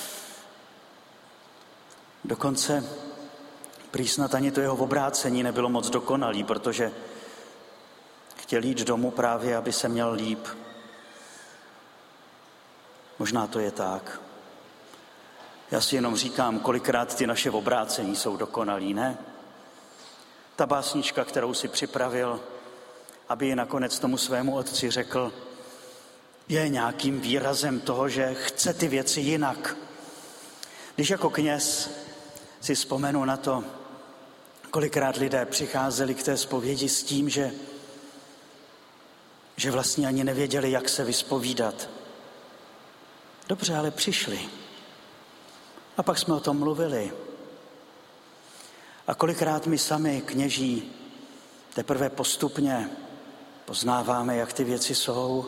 Dokonce prý snad ani to jeho obrácení nebylo moc dokonalý, protože chtěl jít domů právě, aby se měl líp. Možná to je tak. Já si jenom říkám, kolikrát ty naše obrácení jsou dokonalý, ne? Ta básnička, kterou si připravil, aby ji nakonec tomu svému otci řekl, je nějakým výrazem toho, že chce ty věci jinak. Když jako kněz si vzpomenu na to, kolikrát lidé přicházeli k té zpovědi s tím, že, že vlastně ani nevěděli, jak se vyspovídat. Dobře, ale přišli. A pak jsme o tom mluvili. A kolikrát my sami, kněží, teprve postupně poznáváme, jak ty věci jsou.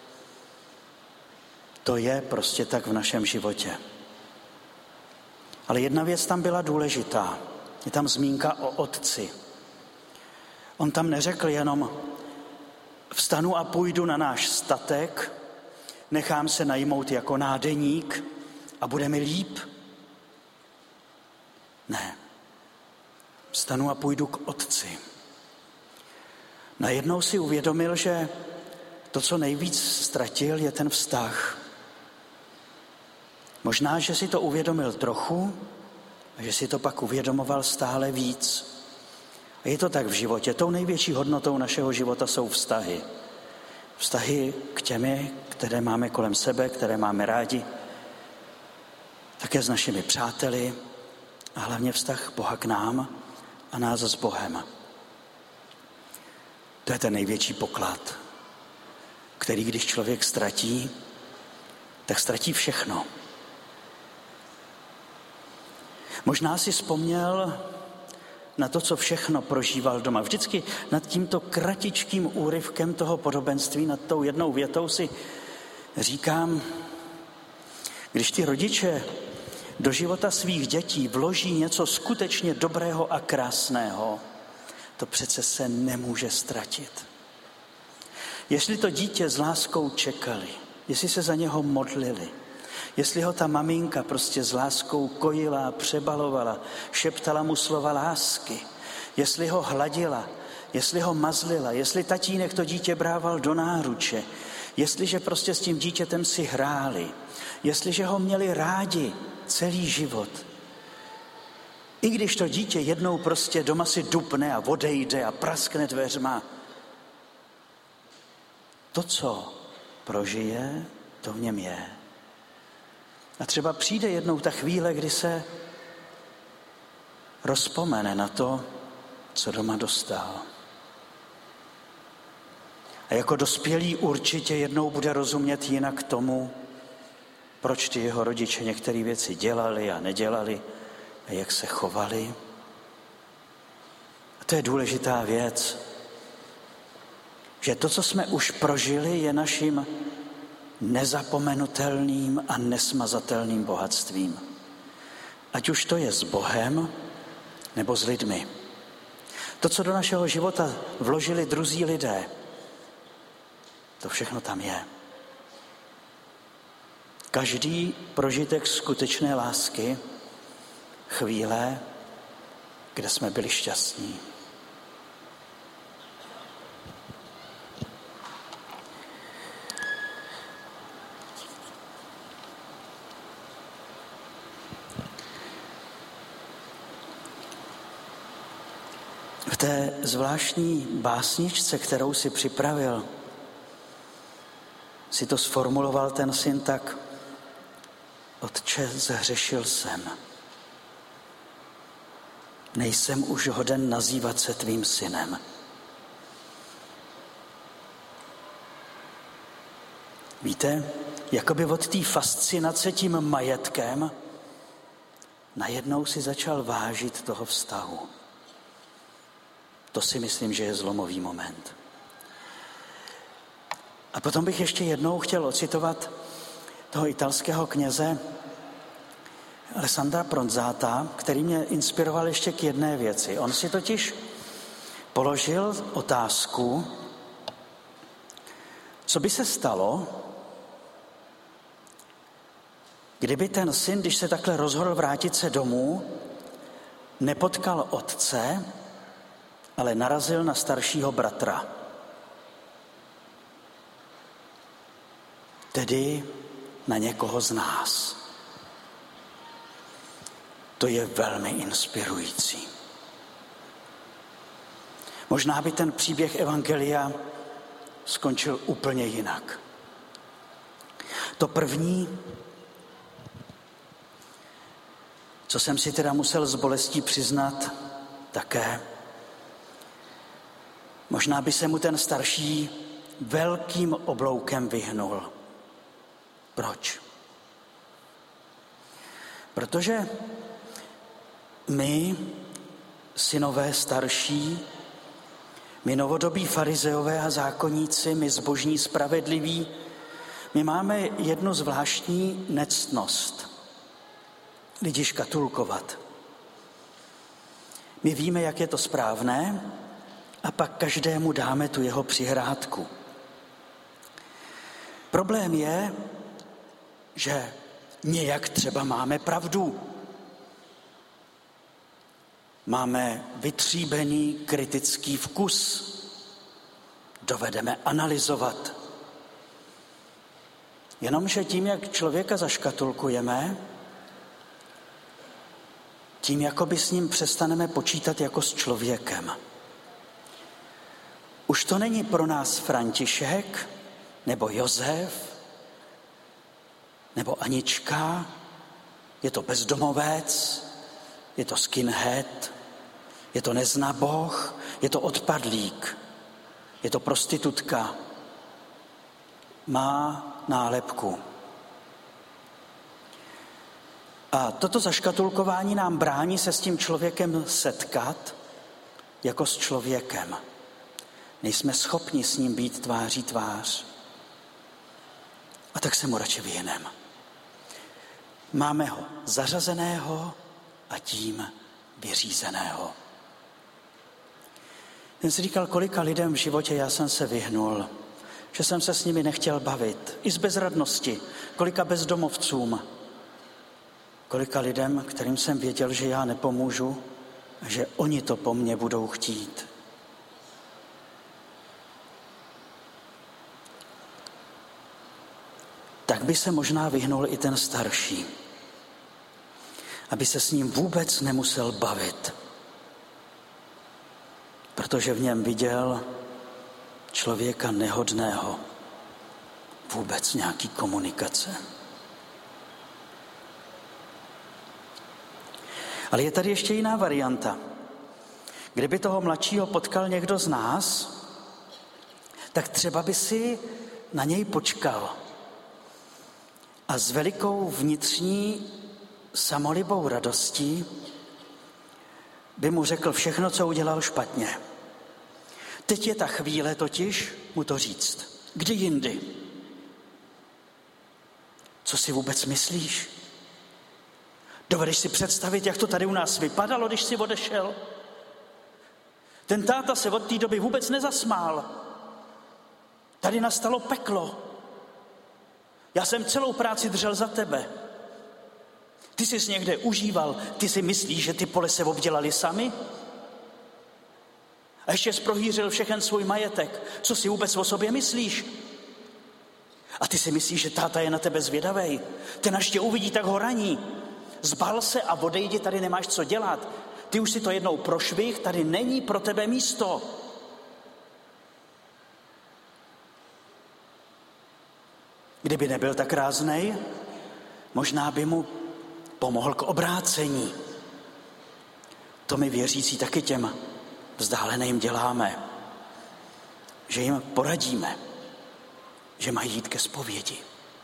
To je prostě tak v našem životě. Ale jedna věc tam byla důležitá. Je tam zmínka o otci. On tam neřekl jenom, vstanu a půjdu na náš statek, nechám se najmout jako nádeník a bude mi líp. Ne. Vstanu a půjdu k otci. Najednou si uvědomil, že to, co nejvíc ztratil, je ten vztah. Možná, že si to uvědomil trochu, A že si to pak uvědomoval stále víc. A je to tak v životě. Tou největší hodnotou našeho života jsou vztahy. Vztahy k těmi, které máme kolem sebe, které máme rádi. Také s našimi přáteli a hlavně vztah Boha k nám a nás s Bohem. To je ten největší poklad, který když člověk ztratí, tak ztratí všechno. Možná si vzpomněl na to, co všechno prožíval doma. Vždycky nad tímto kratičkým úryvkem toho podobenství, nad tou jednou větou si říkám, když ty rodiče do života svých dětí vloží něco skutečně dobrého a krásného, to přece se nemůže ztratit. Jestli to dítě s láskou čekali, jestli se za něho modlili, jestli ho ta maminka prostě s láskou kojila, přebalovala, šeptala mu slova lásky, jestli ho hladila, jestli ho mazlila, jestli tatínek to dítě brával do náruče, jestliže prostě s tím dítětem si hráli, jestliže ho měli rádi celý život. I když to dítě jednou prostě doma si dupne a odejde a praskne dveřma, to, co prožije, to v něm je. A třeba přijde jednou ta chvíle, kdy se rozpomene na to, co doma dostal. A jako dospělý určitě jednou bude rozumět jinak tomu, proč ty jeho rodiče některé věci dělali a nedělali a jak se chovali. A to je důležitá věc, že to, co jsme už prožili, je naším nezapomenutelným a nesmazatelným bohatstvím. Ať už to je s Bohem, nebo s lidmi. To, co do našeho života vložili druzí lidé, to všechno tam je. Každý prožitek skutečné lásky, chvíle, kde jsme byli šťastní. V té zvláštní básničce, kterou si připravil, si to sformuloval ten syn tak: Otče, zhřešil jsem. Nejsem už hoden nazývat se tvým synem. Víte, jakoby od té fascinace tím majetkem najednou si začal vážit toho vztahu. To si myslím, že je zlomový moment. A potom bych ještě jednou chtěl ocitovat toho italského kněze Alessandra Pronzata, který mě inspiroval ještě k jedné věci. On si totiž položil otázku, co by se stalo, kdyby ten syn, když se takhle rozhodl vrátit se domů, nepotkal otce, ale narazil na staršího bratra. Tedy na někoho z nás. To je velmi inspirující. Možná by ten příběh evangelia skončil úplně jinak. To první, co jsem si teda musel s bolestí přiznat také, možná by se mu ten starší velkým obloukem vyhnul. Proč? Protože my, synové starší, my novodobí farizeové a zákonníci, my zbožní spravedliví, my máme jednu zvláštní nectnost. Lidi škatulkovat. My víme, jak je to správné, a pak každému dáme tu jeho přihrádku. Problém je, že nějak třeba máme pravdu. Máme vytříbený kritický vkus. Dovedeme analyzovat. Jenomže tím, jak člověka zaškatulkujeme, tím jakoby s ním přestaneme počítat jako s člověkem. Už to není pro nás František, nebo Josef, nebo Anička, je to bezdomovec, je to skinhead, je to neznaboch, je to odpadlík, je to prostitutka, má nálepku. A toto zaškatulkování nám brání se s tím člověkem setkat jako s člověkem. Nejsme schopni s ním být tváří tvář. A tak se mu radši vyhneme. Máme ho zařazeného a tím vyřízeného. Ten si říkal, kolika lidem v životě já jsem se vyhnul, že jsem se s nimi nechtěl bavit. I z bezradnosti. Kolika bezdomovcům. Kolika lidem, kterým jsem věděl, že já nepomůžu, a že oni to po mně budou chtít. Tak by se možná vyhnul i ten starší. Aby se s ním vůbec nemusel bavit. Protože v něm viděl člověka nehodného vůbec nějaký komunikace. Ale je tady ještě jiná varianta. Kdyby toho mladšího potkal někdo z nás, tak třeba by si na něj počkal a s velikou vnitřní samolibou radostí by mu řekl všechno, co udělal špatně. Teď je ta chvíle totiž mu to říct. Kdy jindy? Co si vůbec myslíš? Dovedeš si představit, jak to tady u nás vypadalo, když jsi odešel? Ten táta se od té doby vůbec nezasmál. Tady nastalo peklo. Já jsem celou práci držel za tebe. Ty jsi někde užíval, ty si myslíš, že ty pole se obdělali sami? A ještě jsi prohýřil všechen svůj majetek. Co si vůbec o sobě myslíš? A ty si myslíš, že táta je na tebe zvědavej? Ten až tě uvidí, tak ho raní. Zbal se a odejdi, tady nemáš co dělat. Ty už si to jednou prošvih, tady není pro tebe místo. Kdyby nebyl tak ráznej, možná by mu pomohl k obrácení. To my věřící taky těm vzdáleným děláme. Že jim poradíme, že mají jít ke zpovědi.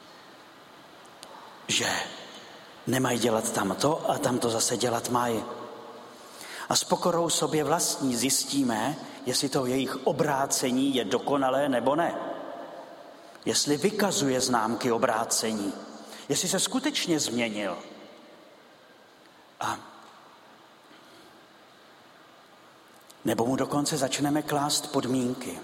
Že nemají dělat tamto a tamto zase dělat mají. A s pokorou sobě vlastní zjistíme, jestli to jejich obrácení je dokonalé nebo ne. Jestli vykazuje známky obrácení. Jestli se skutečně změnil. A nebo mu dokonce začneme klást podmínky.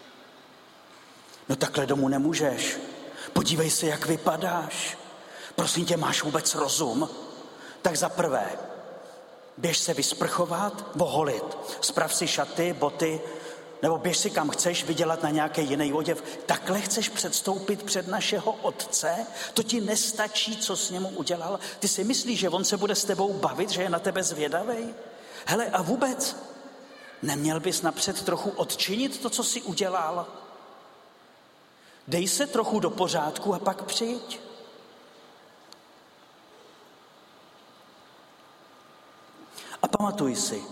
No takhle domů nemůžeš. Podívej se, jak vypadáš. Prosím tě, máš vůbec rozum? Tak za prvé, běž se vysprchovat, oholit. Sprav si šaty, boty, nebo běž si kam chceš, vydělat na nějaký jiný oděv. Takhle chceš předstoupit před našeho otce? To ti nestačí, co s němu udělal? Ty si myslíš, že on se bude s tebou bavit, že je na tebe zvědavej? Hele, a vůbec, neměl bys napřed trochu odčinit to, co jsi udělal? Dej se trochu do pořádku a pak přijď. A pamatuj si,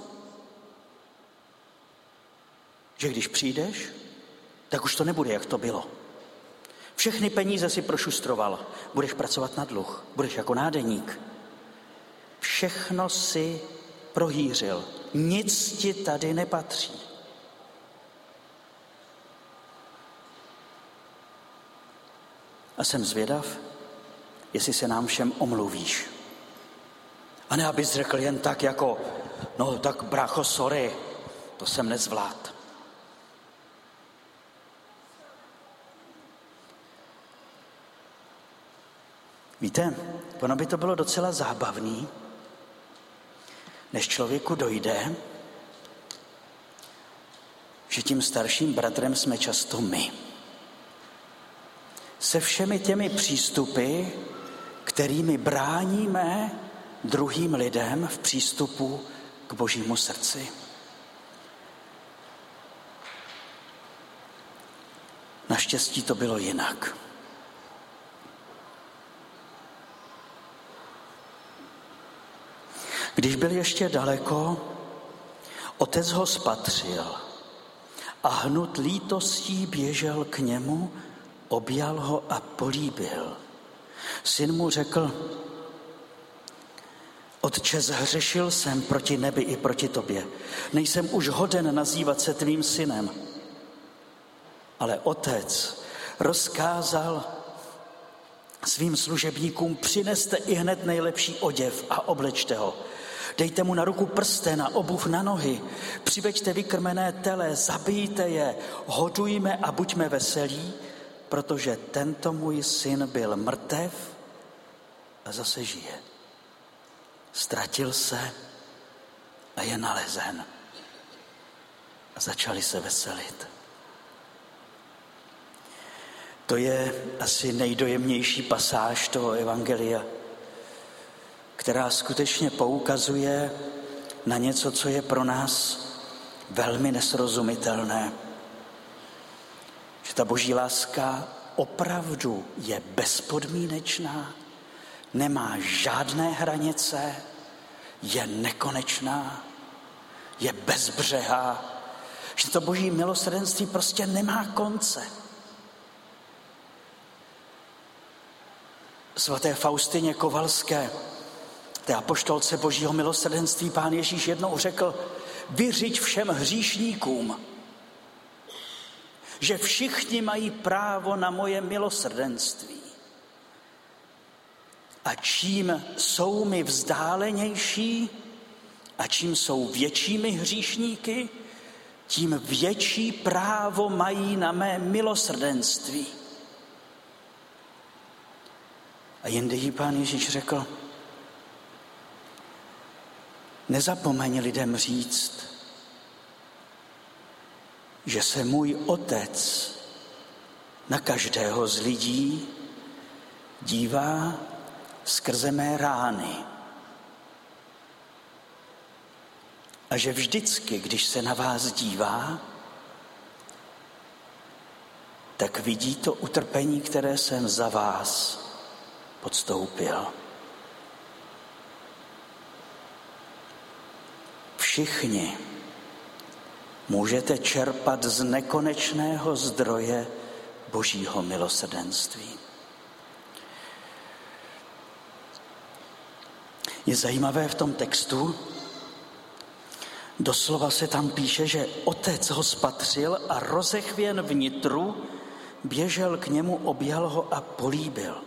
že když přijdeš, tak už to nebude, jak to bylo. Všechny peníze si prošustroval. Budeš pracovat na dluh. Budeš jako nádeník. Všechno si prohýřil. Nic ti tady nepatří. A jsem zvědav, jestli se nám všem omluvíš. A ne, abys řekl jen tak jako, no tak brácho, sorry, to jsem nezvlád. Víte, ono by to bylo docela zábavný, než člověku dojde, že tím starším bratrem jsme často my. Se všemi těmi přístupy, kterými bráníme druhým lidem v přístupu k Božímu srdci. Naštěstí to bylo jinak. Když byl ještě daleko, otec ho spatřil a hnut lítostí běžel k němu, objal ho a políbil. Syn mu řekl: Otče, zhřešil jsem proti nebi i proti tobě. Nejsem už hoden nazývat se tvým synem. Ale otec rozkázal svým služebníkům: přineste i hned nejlepší oděv a oblečte ho. Dejte mu na ruku prsten a obuv na nohy. Přiveďte vykrmené tele, zabijte je, hodujme a buďme veselí, protože tento můj syn byl mrtev a zase žije. Ztratil se a je nalezen. A začali se veselit. To je asi nejdojemnější pasáž toho evangelia, která skutečně poukazuje na něco, co je pro nás velmi nesrozumitelné. Že ta Boží láska opravdu je bezpodmínečná, nemá žádné hranice, je nekonečná, je bezbřehá, že to Boží milosrdenství prostě nemá konce. Svaté Faustině Kovalské, té apoštolce Božího milosrdenství, Pán Ježíš jednou řekl: vyřiď všem hříšníkům, že všichni mají právo na moje milosrdenství. A čím jsou mi vzdálenější a čím jsou většími hříšníky, tím větší právo mají na mé milosrdenství. A jindy jí Pán Ježíš řekl: nezapomeň lidem říct, že se můj otec na každého z lidí dívá skrze mé rány. A že vždycky, když se na vás dívá, tak vidí to utrpení, které jsem za vás podstoupil. Všichni můžete čerpat z nekonečného zdroje Božího milosrdenství. Je zajímavé v tom textu, doslova se tam píše, že otec ho spatřil a rozechvěn vnitru běžel k němu, objal ho a políbil.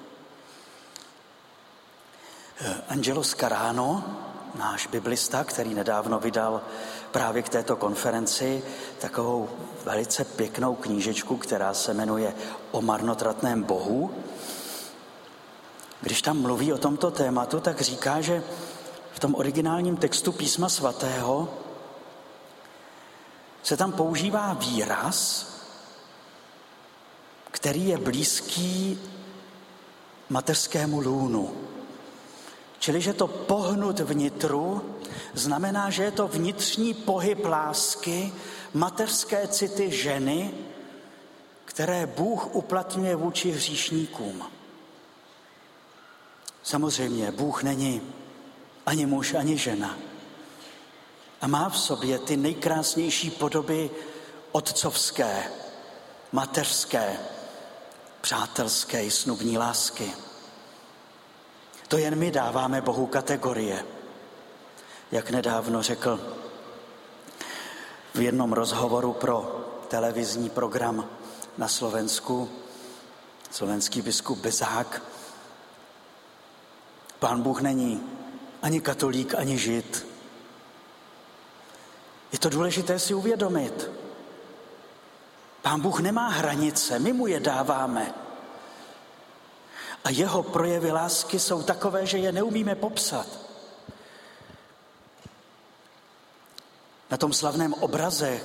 Angelo Scarano, náš biblista, který nedávno vydal právě k této konferenci takovou velice pěknou knížečku, která se jmenuje O marnotratném Bohu. Když tam mluví o tomto tématu, tak říká, že v tom originálním textu Písma svatého se tam používá výraz, který je blízký mateřskému lůnu. Čili, že to pohnut vnitru znamená, že je to vnitřní pohyb lásky, mateřské city ženy, které Bůh uplatňuje vůči hříšníkům. Samozřejmě, Bůh není ani muž, ani žena. A má v sobě ty nejkrásnější podoby otcovské, mateřské, přátelské i snubní lásky. To jen my dáváme Bohu kategorie. Jak nedávno řekl v jednom rozhovoru pro televizní program na Slovensku slovenský biskup Bezák: Pán Bůh není ani katolík, ani žid. Je to důležité si uvědomit. Pán Bůh nemá hranice, my mu je dáváme. A jeho projevy lásky jsou takové, že je neumíme popsat. Na tom slavném obraze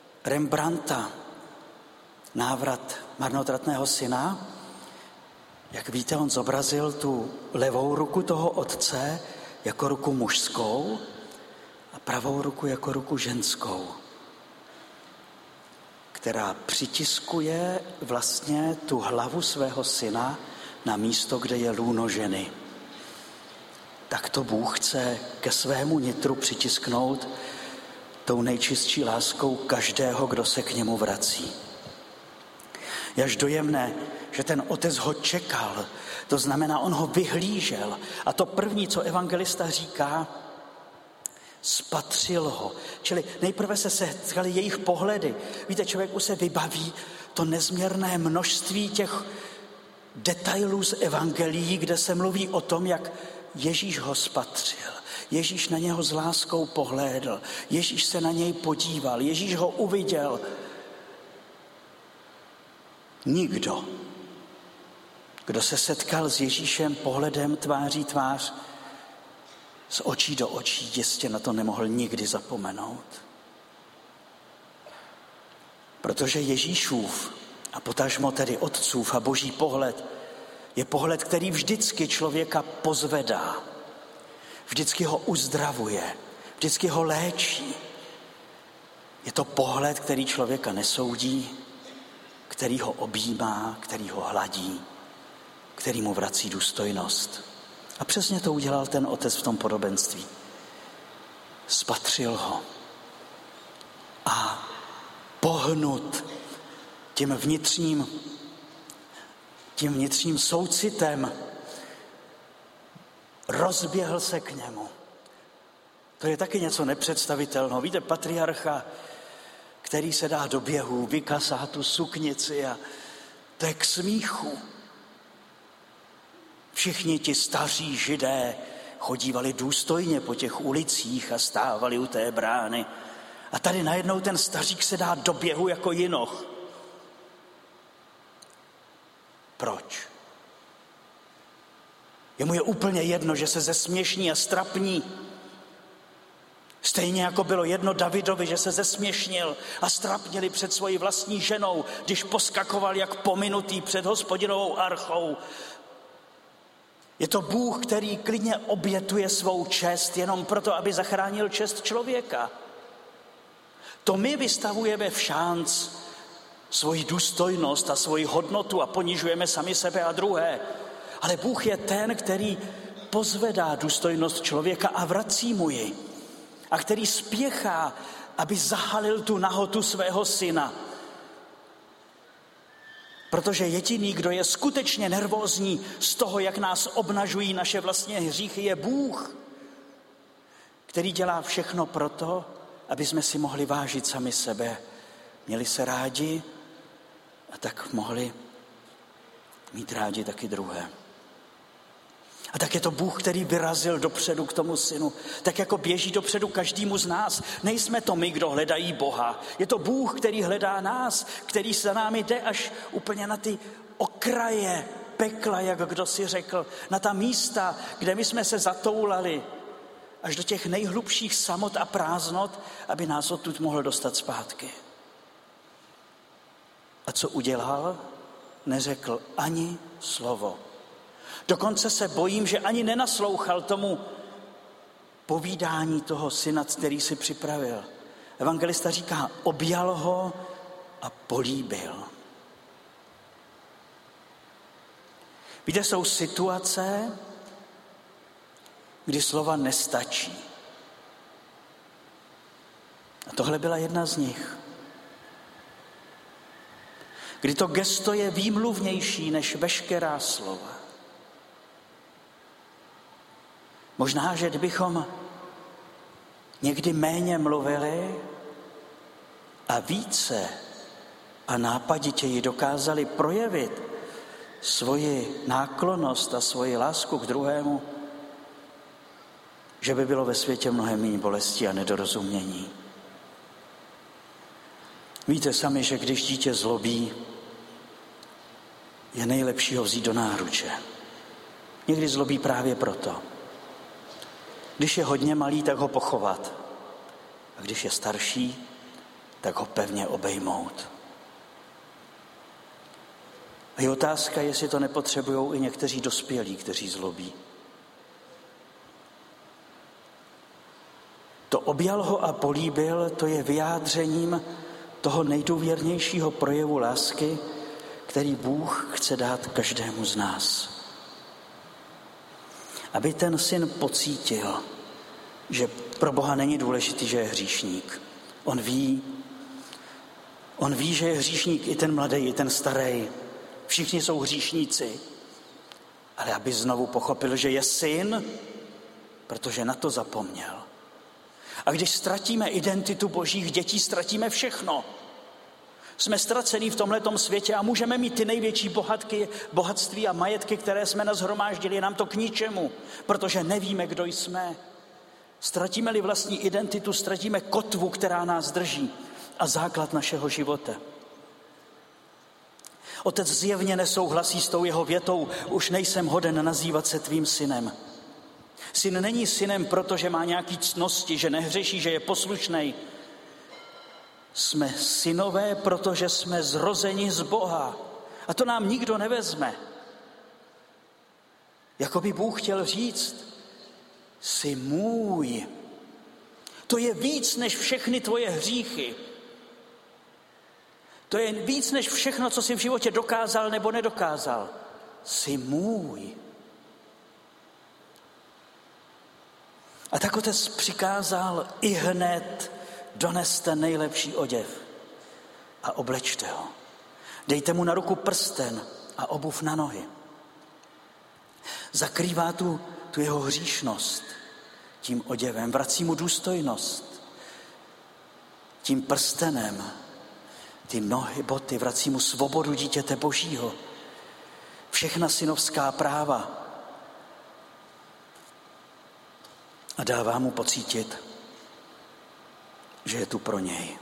Rembrandta Návrat marnotratného syna Jak víte, on zobrazil tu levou ruku toho otce jako ruku mužskou a pravou ruku jako ruku ženskou, která přitiskuje vlastně tu hlavu svého syna na místo, kde je lůno ženy. Tak to Bůh chce ke svému nitru přitisknout tou nejčistší láskou každého, kdo se k němu vrací. Je až dojemné, že ten otec ho čekal, to znamená, on ho vyhlížel. A to první, co evangelista říká, spatřil ho. Čili nejprve se setkaly jejich pohledy. Víte, člověku se vybaví to nezměrné množství těch detailů z evangelií, kde se mluví o tom, jak Ježíš ho spatřil. Ježíš na něho s láskou pohlédl. Ježíš se na něj podíval. Ježíš ho uviděl. Nikdo, kdo se setkal s Ježíšem pohledem tváří tvář, z očí do očí, jistě na to nemohl nikdy zapomenout. Protože Ježíšův a potažmo tedy otcův a boží pohled je pohled, který vždycky člověka pozvedá, vždycky ho uzdravuje, vždycky ho léčí. Je to pohled, který člověka nesoudí, který ho objímá, který ho hladí, který mu vrací důstojnost. A přesně to udělal ten otec v tom podobenství. Spatřil ho a pohnut tím vnitřním, tím vnitřním soucitem rozběhl se k němu. To je taky něco nepředstavitelného. Víte, patriarcha, který se dá do běhu, vykasá tu suknici a to je k smíchu. Všichni ti staří Židé chodívali důstojně po těch ulicích a stávali u té brány. A tady najednou ten stařík se dá do běhu jako jinoch. Proč? Jemu je úplně jedno, že se zesměšní a strapní. Stejně jako bylo jedno Davidovi, že se zesměšnil a strapnili před svojí vlastní ženou, když poskakoval jak pominutý před Hospodinovou archou. Je to Bůh, který klidně obětuje svou čest jenom proto, aby zachránil čest člověka. To my vystavujeme v šanc svoji důstojnost a svoji hodnotu a ponižujeme sami sebe a druhé. Ale Bůh je ten, který pozvedá důstojnost člověka a vrací mu ji. A který spěchá, aby zahalil tu nahotu svého syna. Protože jediný, kdo je skutečně nervózní z toho, jak nás obnažují naše vlastní hříchy, je Bůh, který dělá všechno proto, aby jsme si mohli vážit sami sebe. Měli se rádi a tak mohli mít rádi taky druhé. A tak je to Bůh, který vyrazil dopředu k tomu synu. Tak jako běží dopředu každému z nás. Nejsme to my, kdo hledají Boha. Je to Bůh, který hledá nás, který za námi jde až úplně na ty okraje pekla, jak kdo si řekl. Na ta místa, kde my jsme se zatoulali. Až do těch nejhlubších samot a prázdnot, aby nás odtud mohl dostat zpátky. A co udělal? Neřekl ani slovo. Dokonce se bojím, že ani nenaslouchal tomu povídání toho syna, který si připravil. Evangelista říká, objal ho a políbil. Víte, jsou situace, kdy slova nestačí. A tohle byla jedna z nich. Kdy to gesto je výmluvnější než veškerá slova. Možná, že kdybychom někdy méně mluvili a více a nápaditěji dokázali projevit svoji náklonnost a svoji lásku k druhému, že by bylo ve světě mnohem méně bolesti a nedorozumění. Víte sami, že když dítě zlobí, je nejlepší ho vzít do náruče. Někdy zlobí právě proto. Když je hodně malý, tak ho pochovat. A když je starší, tak ho pevně obejmout. A je otázka, jestli to nepotřebují i někteří dospělí, kteří zlobí. To objal ho a políbil, to je vyjádřením toho nejdůvěrnějšího projevu lásky, který Bůh chce dát každému z nás. Aby ten syn pocítil, že pro Boha není důležitý, že je hříšník. On ví, on ví, že je hříšník i ten mladý, i ten starý. Všichni jsou hříšníci. Ale aby znovu pochopil, že je syn, protože na to zapomněl. A když ztratíme identitu božích dětí, ztratíme všechno. Jsme ztracení v tomhletom světě a můžeme mít ty největší bohatky, bohatství a majetky, které jsme nashromáždili, je nám to k ničemu, protože nevíme, kdo jsme. Ztratíme-li vlastní identitu, ztratíme kotvu, která nás drží a základ našeho života. Otec zjevně nesouhlasí s tou jeho větou, už nejsem hoden nazývat se tvým synem. Syn není synem, protože má nějaký ctnosti, že nehřeší, že je poslušnej. Jsme synové, protože jsme zrozeni z Boha. A to nám nikdo nevezme. Jako by Bůh chtěl říct, jsi můj. To je víc než všechny tvoje hříchy. To je víc než všechno, co jsi v životě dokázal nebo nedokázal. Jsi můj. A tak otec přikázal i hned doneste nejlepší oděv a oblečte ho. Dejte mu na ruku prsten a obuv na nohy. Zakrývá tu, tu jeho hříšnost tím oděvem, vrací mu důstojnost tím prstenem, ty nohy, boty, vrací mu svobodu dítěte Božího, všechna synovská práva a dává mu pocítit, že je tu pro něj.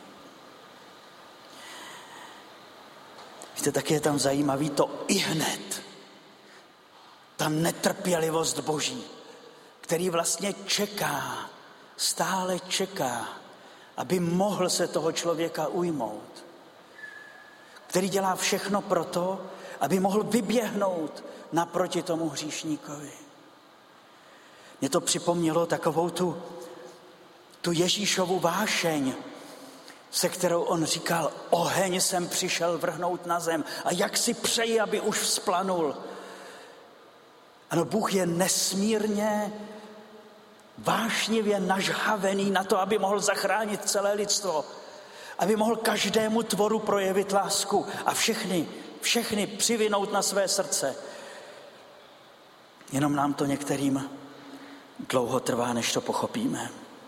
Víte, tak je tam zajímavý to i hned. Ta netrpělivost Boží, který vlastně čeká, stále čeká, aby mohl se toho člověka ujmout. Který dělá všechno proto, aby mohl vyběhnout naproti tomu hříšníkovi. Mně to připomnělo takovou tu, tu Ježíšovu vášeň, se kterou on říkal, oheň jsem přišel vrhnout na zem a jak si přeji, aby už vzplanul. Ano, Bůh je nesmírně vášnivě nažhavený na to, aby mohl zachránit celé lidstvo, aby mohl každému tvoru projevit lásku a všechny, všechny přivinout na své srdce. Jenom nám to některým dlouho trvá, než to pochopíme.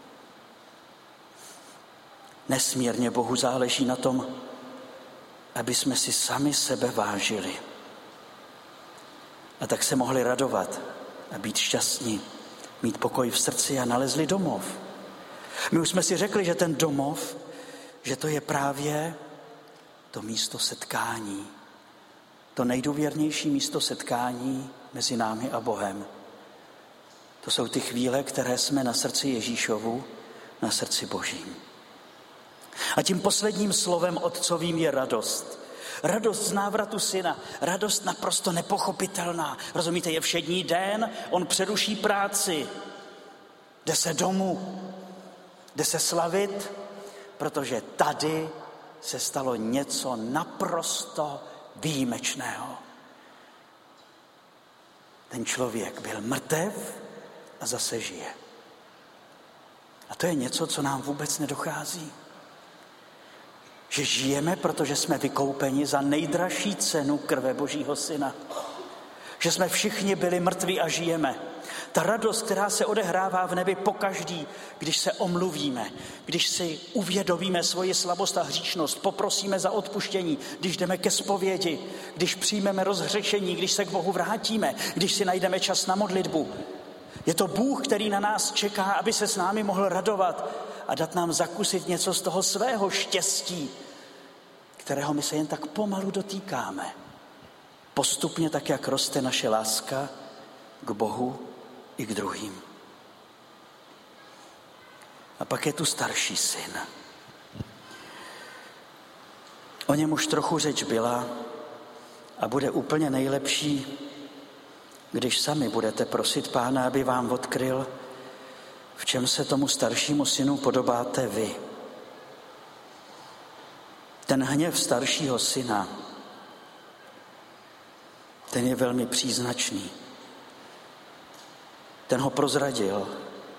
Nesmírně Bohu záleží na tom, aby jsme si sami sebe vážili. A tak se mohli radovat a být šťastní, mít pokoj v srdci a nalezli domov. My už jsme si řekli, že ten domov, že to je právě to místo setkání. To nejdůvěrnější místo setkání mezi námi a Bohem. To jsou ty chvíle, které jsme na srdci Ježíšovu, na srdci Božím. A tím posledním slovem otcovým je radost. Radost z návratu syna, radost naprosto nepochopitelná. Rozumíte, je všední den, on přeruší práci, jde se domů, jde se slavit, protože tady se stalo něco naprosto výjimečného. Ten člověk byl mrtev a zase žije. A to je něco, co nám vůbec nedochází. Že žijeme, protože jsme vykoupeni za nejdražší cenu krve Božího syna. Že jsme všichni byli mrtví a žijeme. Ta radost, která se odehrává v nebi pokaždý, když se omluvíme, když si uvědomíme svoji slabost a hříšnost, poprosíme za odpuštění, když jdeme ke zpovědi, když přijmeme rozhřešení, když se k Bohu vrátíme, když si najdeme čas na modlitbu. Je to Bůh, který na nás čeká, aby se s námi mohl radovat a dát nám zakusit něco z toho svého štěstí, kterého my se jen tak pomalu dotýkáme. Postupně tak, jak roste naše láska k Bohu i k druhým. A pak je tu starší syn. O něm už trochu řeč byla A bude úplně nejlepší, když sami budete prosit Pána, aby vám odkryl, v čem se tomu staršímu synu podobáte vy. Ten hněv staršího syna, ten je velmi příznačný. Ten ho prozradil.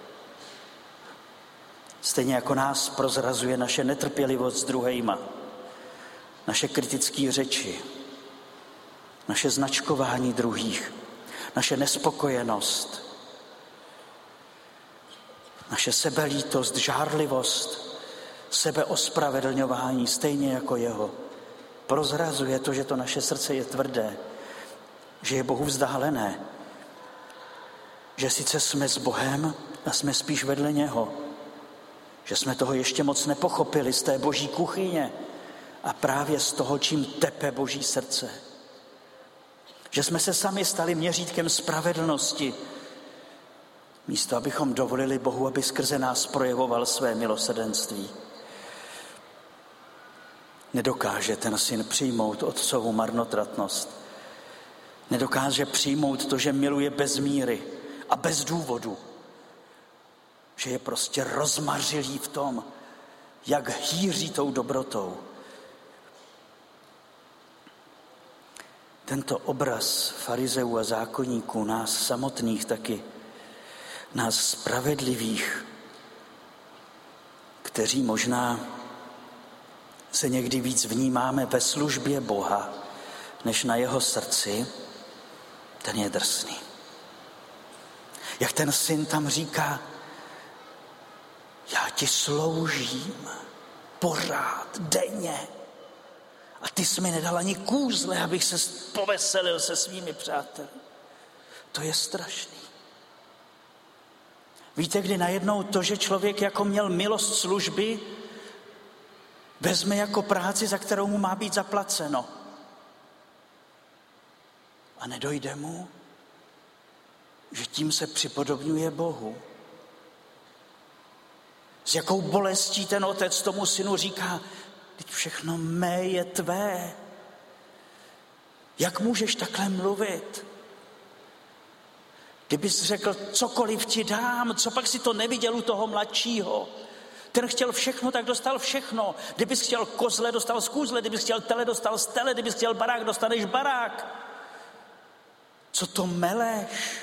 Stejně jako nás prozrazuje naše netrpělivost s druhejma, naše kritické řeči, naše značkování druhých, naše nespokojenost, naše sebelítost, žárlivost, sebeospravedlňování, stejně jako jeho. Prozrazuje to, že to naše srdce je tvrdé, že je Bohu vzdálené, že sice jsme s Bohem a jsme spíš vedle něho, že jsme toho ještě moc nepochopili z té boží kuchyně a právě z toho, čím tepe boží srdce. Že jsme se sami stali měřítkem spravedlnosti, místo abychom dovolili Bohu, aby skrze nás projevoval své milosrdenství. Nedokáže ten syn přijmout otcovu marnotratnost. Nedokáže přijmout to, že miluje bez míry a bez důvodu. Že je prostě rozmařilý v tom, jak hýří tou dobrotou. Tento obraz farizeů a zákonníků, nás samotných taky, nás spravedlivých, kteří možná se někdy víc vnímáme ve službě Boha, než na jeho srdci, ten je drsný. Jak ten syn tam říká, já ti sloužím pořád, denně. A ty jsi mi nedal ani kůzle, abych se poveselil se svými přáteli. To je strašný. Víte, kdy najednou to, že člověk jako měl milost služby, vezme jako práci, za kterou mu má být zaplaceno. A nedojde mu, že tím se připodobňuje Bohu. S jakou bolestí ten otec tomu synu říká, teď všechno mé je tvé. Jak můžeš takhle mluvit? Kdybys řekl, cokoliv ti dám, co pak si to neviděl u toho mladšího? Ten chtěl všechno, tak dostal všechno. Kdybys chtěl kozle, dostal z kůzle, kdybys chtěl tele, dostal z tele, kdybys chtěl barák, dostaneš barák. Co to meleš?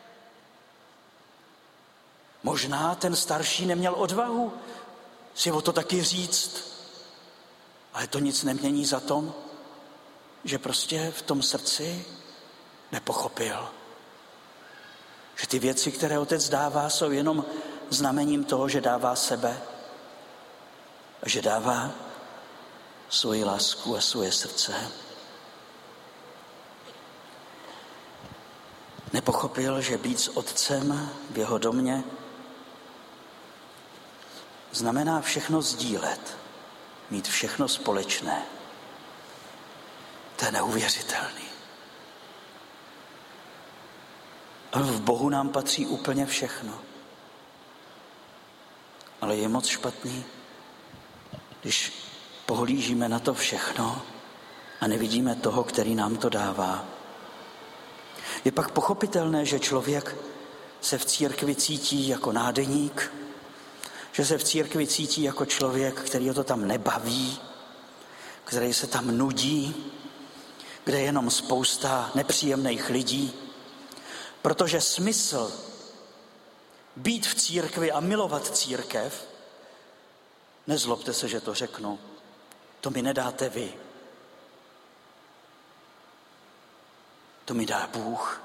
Možná ten starší neměl odvahu si o to taky říct, ale to nic nemění za tom, že prostě v tom srdci nepochopil, že ty věci, které otec dává, jsou jenom znamením toho, že dává sebe a že dává svoji lásku a svoje srdce. Nepochopil, že být s otcem v jeho domě znamená všechno sdílet, mít všechno společné. To je neuvěřitelný. A v Bohu nám patří úplně všechno. Ale je moc špatný, když pohlížíme na to všechno a nevidíme toho, který nám to dává. Je pak pochopitelné, že člověk se v církvi cítí jako nádeník, že se v církvi cítí jako člověk, který ho to tam nebaví, který se tam nudí, kde je jenom spousta nepříjemných lidí, protože smysl být v církvi a milovat církev, nezlobte se, že to řeknu, to mi nedáte vy. To mi dá Bůh.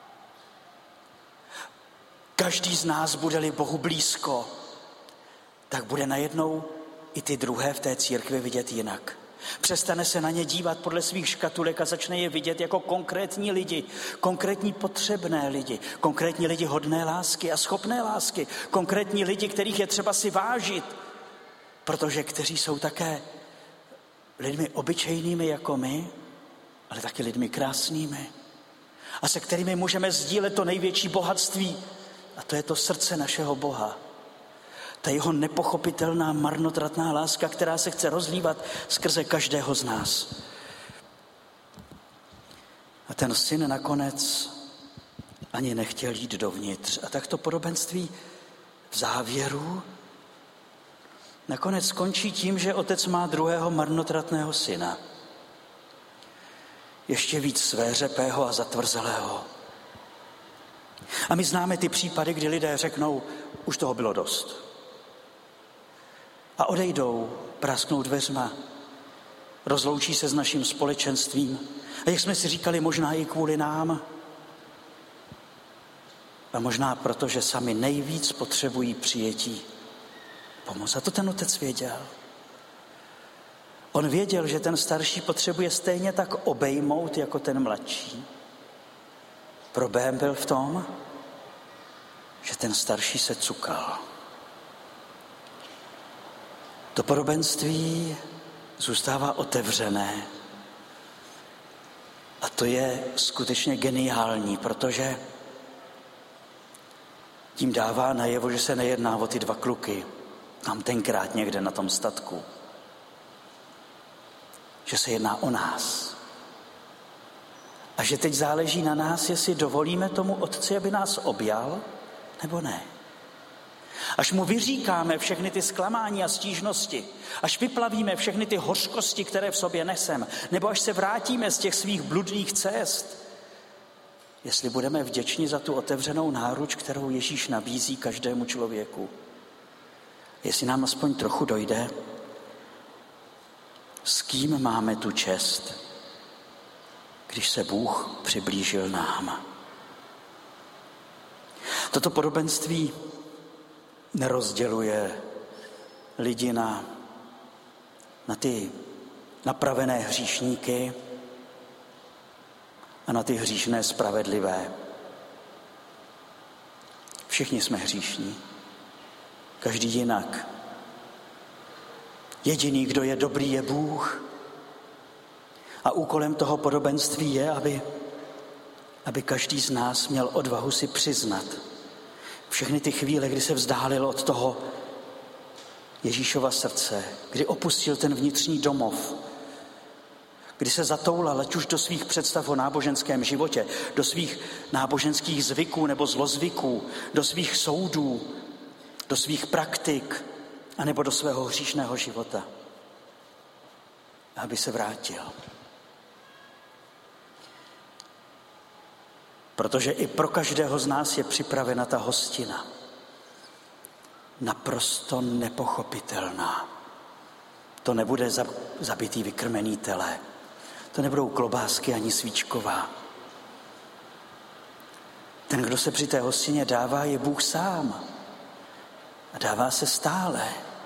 Každý z nás, bude-li Bohu blízko, tak bude najednou i ty druhé v té církvi vidět jinak. Přestane se na ně dívat podle svých škatulek a začne je vidět jako konkrétní lidi, konkrétní potřebné lidi, konkrétní lidi hodné lásky a schopné lásky, konkrétní lidi, kterých je třeba si vážit, protože kteří jsou také lidmi obyčejnými jako my, ale taky lidmi krásnými a se kterými můžeme sdílet to největší bohatství a to je to srdce našeho Boha. Ta jeho nepochopitelná, marnotratná láska, která se chce rozlívat skrze každého z nás. A ten syn nakonec ani nechtěl jít dovnitř. A tak to podobenství v závěru nakonec skončí tím, že otec má druhého marnotratného syna. Ještě víc svéřepého a zatvrzelého. A my známe ty případy, kdy lidé řeknou, už toho bylo dost. A odejdou, prasknou dveřma, rozloučí se s naším společenstvím. A jak jsme si říkali, možná i kvůli nám. A možná proto, že sami nejvíc potřebují přijetí pomoc. A to ten otec věděl. On věděl, že ten starší potřebuje stejně tak obejmout jako ten mladší. Problém byl v tom, že ten starší se cukal. To podobenství zůstává otevřené. A to je skutečně geniální, protože tím dává najevo, že se nejedná o ty dva kluky, tam tenkrát někde na tom statku. Že se jedná o nás. A že teď záleží na nás, jestli dovolíme tomu otci, aby nás objal, nebo ne. Až mu vyříkáme všechny ty zklamání a stížnosti, až vyplavíme všechny ty hořkosti, které v sobě nesem, nebo až se vrátíme z těch svých bludných cest, jestli budeme vděční za tu otevřenou náruč, kterou Ježíš nabízí každému člověku. Jestli nám aspoň trochu dojde, s kým máme tu čest, když se Bůh přiblížil nám. Toto podobenství nerozděluje lidi na, na ty napravené hříšníky a na ty hříšné spravedlivé. Všichni jsme hříšní, každý jinak. Jediný, kdo je dobrý, je Bůh. A úkolem toho podobenství je, aby, aby každý z nás měl odvahu si přiznat všechny ty chvíle, kdy se vzdálil od toho Ježíšova srdce, kdy opustil ten vnitřní domov, kdy se zatoulal ať už do svých představ o náboženském životě, do svých náboženských zvyků nebo zlozvyků, do svých soudů, do svých praktik, anebo do svého hříšného života. Aby se vrátil. Protože i pro každého z nás je připravena ta hostina. Naprosto nepochopitelná. To nebude zabitý vykrmený tele. To nebudou klobásky ani svíčková. Ten, kdo se při té hostině dává, je Bůh sám. A dává se stále.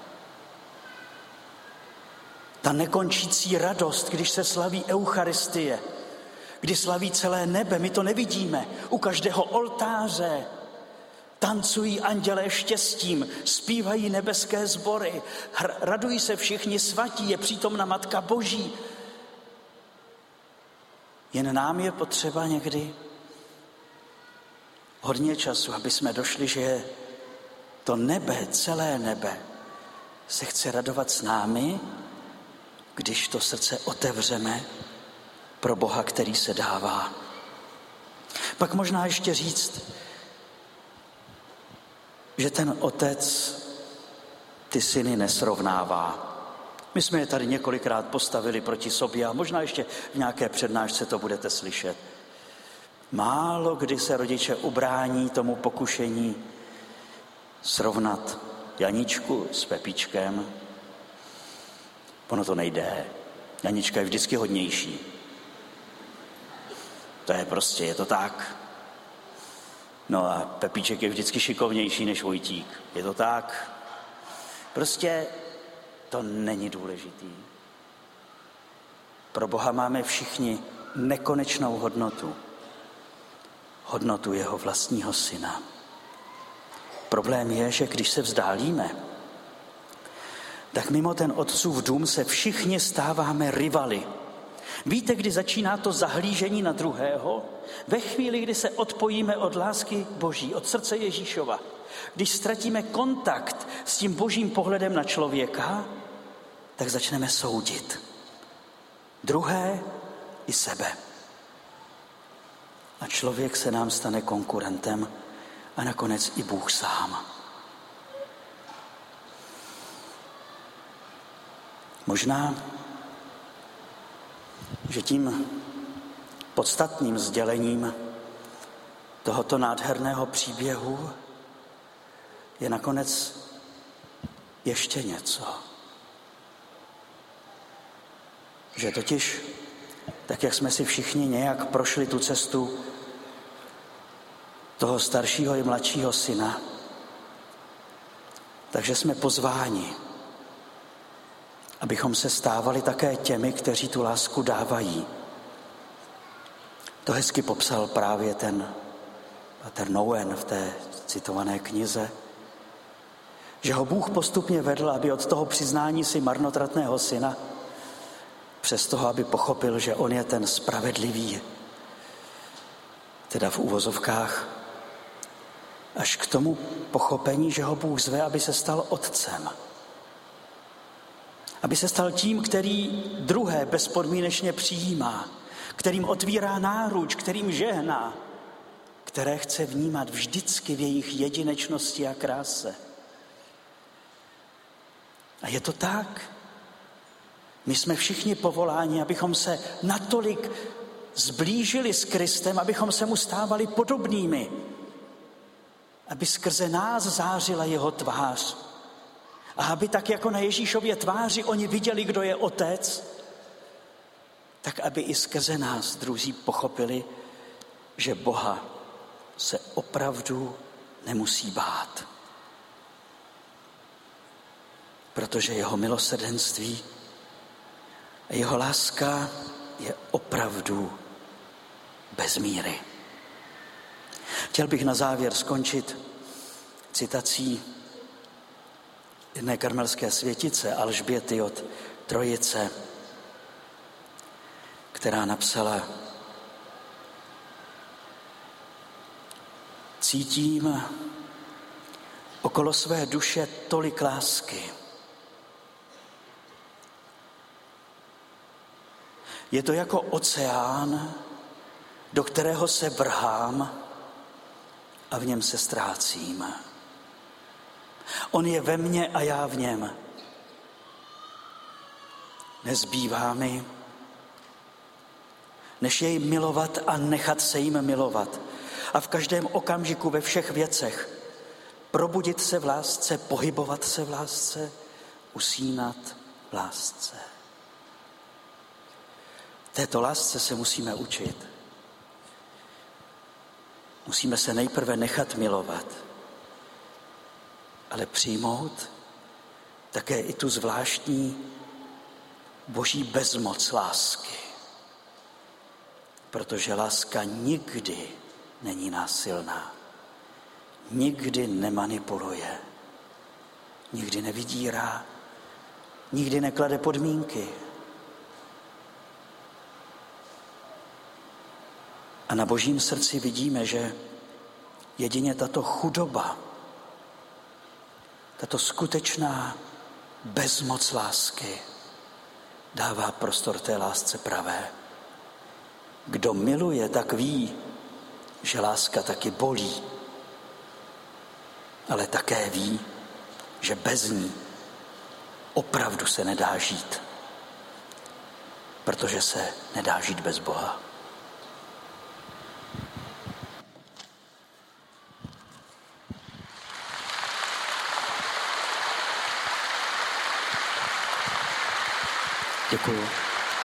Ta nekončící radost, když se slaví Eucharistie, kdy slaví celé nebe, my to nevidíme. U každého oltáře tancují andělé štěstím, zpívají nebeské sbory, radují se všichni svatí, je přítomna Matka Boží. Jen nám je potřeba někdy hodně času, aby jsme došli, že to nebe, celé nebe, se chce radovat s námi, když to srdce otevřeme pro Boha, který se dává. Pak možná ještě říct, že ten otec ty syny nesrovnává. My jsme je tady několikrát postavili proti sobě a možná ještě v nějaké přednášce to budete slyšet. Málo kdy se rodiče ubrání tomu pokušení srovnat Janičku s Pepíčkem. Ono to nejde. Janička je vždycky hodnější. To je prostě, je to tak. No a Pepíček je vždycky šikovnější než Vojtík. Je to tak. Prostě to není důležitý. Pro Boha máme všichni nekonečnou hodnotu. Hodnotu jeho vlastního syna. Problém je, že když se vzdálíme, tak mimo ten otcův dům se všichni stáváme rivaly. Víte, kdy začíná to zahlížení na druhého? Ve chvíli, kdy se odpojíme od lásky Boží, od srdce Ježíšova. Když ztratíme kontakt s tím božím pohledem na člověka, tak začneme soudit. Druhé i sebe. a člověk se nám stane konkurentem a nakonec i Bůh sám. Možná, že tím podstatným sdělením tohoto nádherného příběhu je nakonec ještě něco. Že totiž, tak jak jsme si všichni nějak prošli tu cestu toho staršího i mladšího syna, takže jsme pozváni, abychom se stávali také těmi, kteří tu lásku dávají. To hezky popsal právě ten Pater Nouwen v té citované knize, že ho Bůh postupně vedl, aby od toho přiznání si marnotratného syna, přes toho, aby pochopil, že on je ten spravedlivý, teda v uvozovkách, až k tomu pochopení, že ho Bůh zve, aby se stal otcem. Aby se stal tím, který druhé bezpodmínečně přijímá, kterým otvírá náruč, kterým žehná, které chce vnímat vždycky v jejich jedinečnosti a kráse. A je to tak. My jsme všichni povoláni, abychom se natolik zblížili s Kristem, abychom se mu stávali podobnými, aby skrze nás zářila jeho tvář. A aby tak jako na Ježíšově tváři oni viděli, kdo je otec, tak aby i skrze nás druzí pochopili, že Boha se opravdu nemusí bát. Protože jeho milosrdenství a jeho láska je opravdu bez míry. Chtěl bych na závěr skončit citací jedné karmelské světice Alžběty od Trojice, která napsala: Cítím okolo své duše tolik lásky. Je to jako oceán, do kterého se vrhám a v něm se ztrácím. On je ve mně a já v něm. Nezbývá mi, než jej milovat a nechat se jim milovat. A v každém okamžiku ve všech věcech probudit se v lásce, pohybovat se v lásce, usínat v lásce. Této lásce se musíme učit. Musíme se nejprve nechat milovat, ale přijmout také i tu zvláštní boží bezmoc lásky. Protože láska nikdy není násilná, nikdy nemanipuluje, nikdy nevydírá, nikdy neklade podmínky. A na božím srdci vidíme, že jedině tato chudoba, tato skutečná bezmoc lásky dává prostor té lásce pravé. Kdo miluje, tak ví, že láska taky bolí, ale také ví, že bez ní opravdu se nedá žít, protože se nedá žít bez Boha. Děkuju.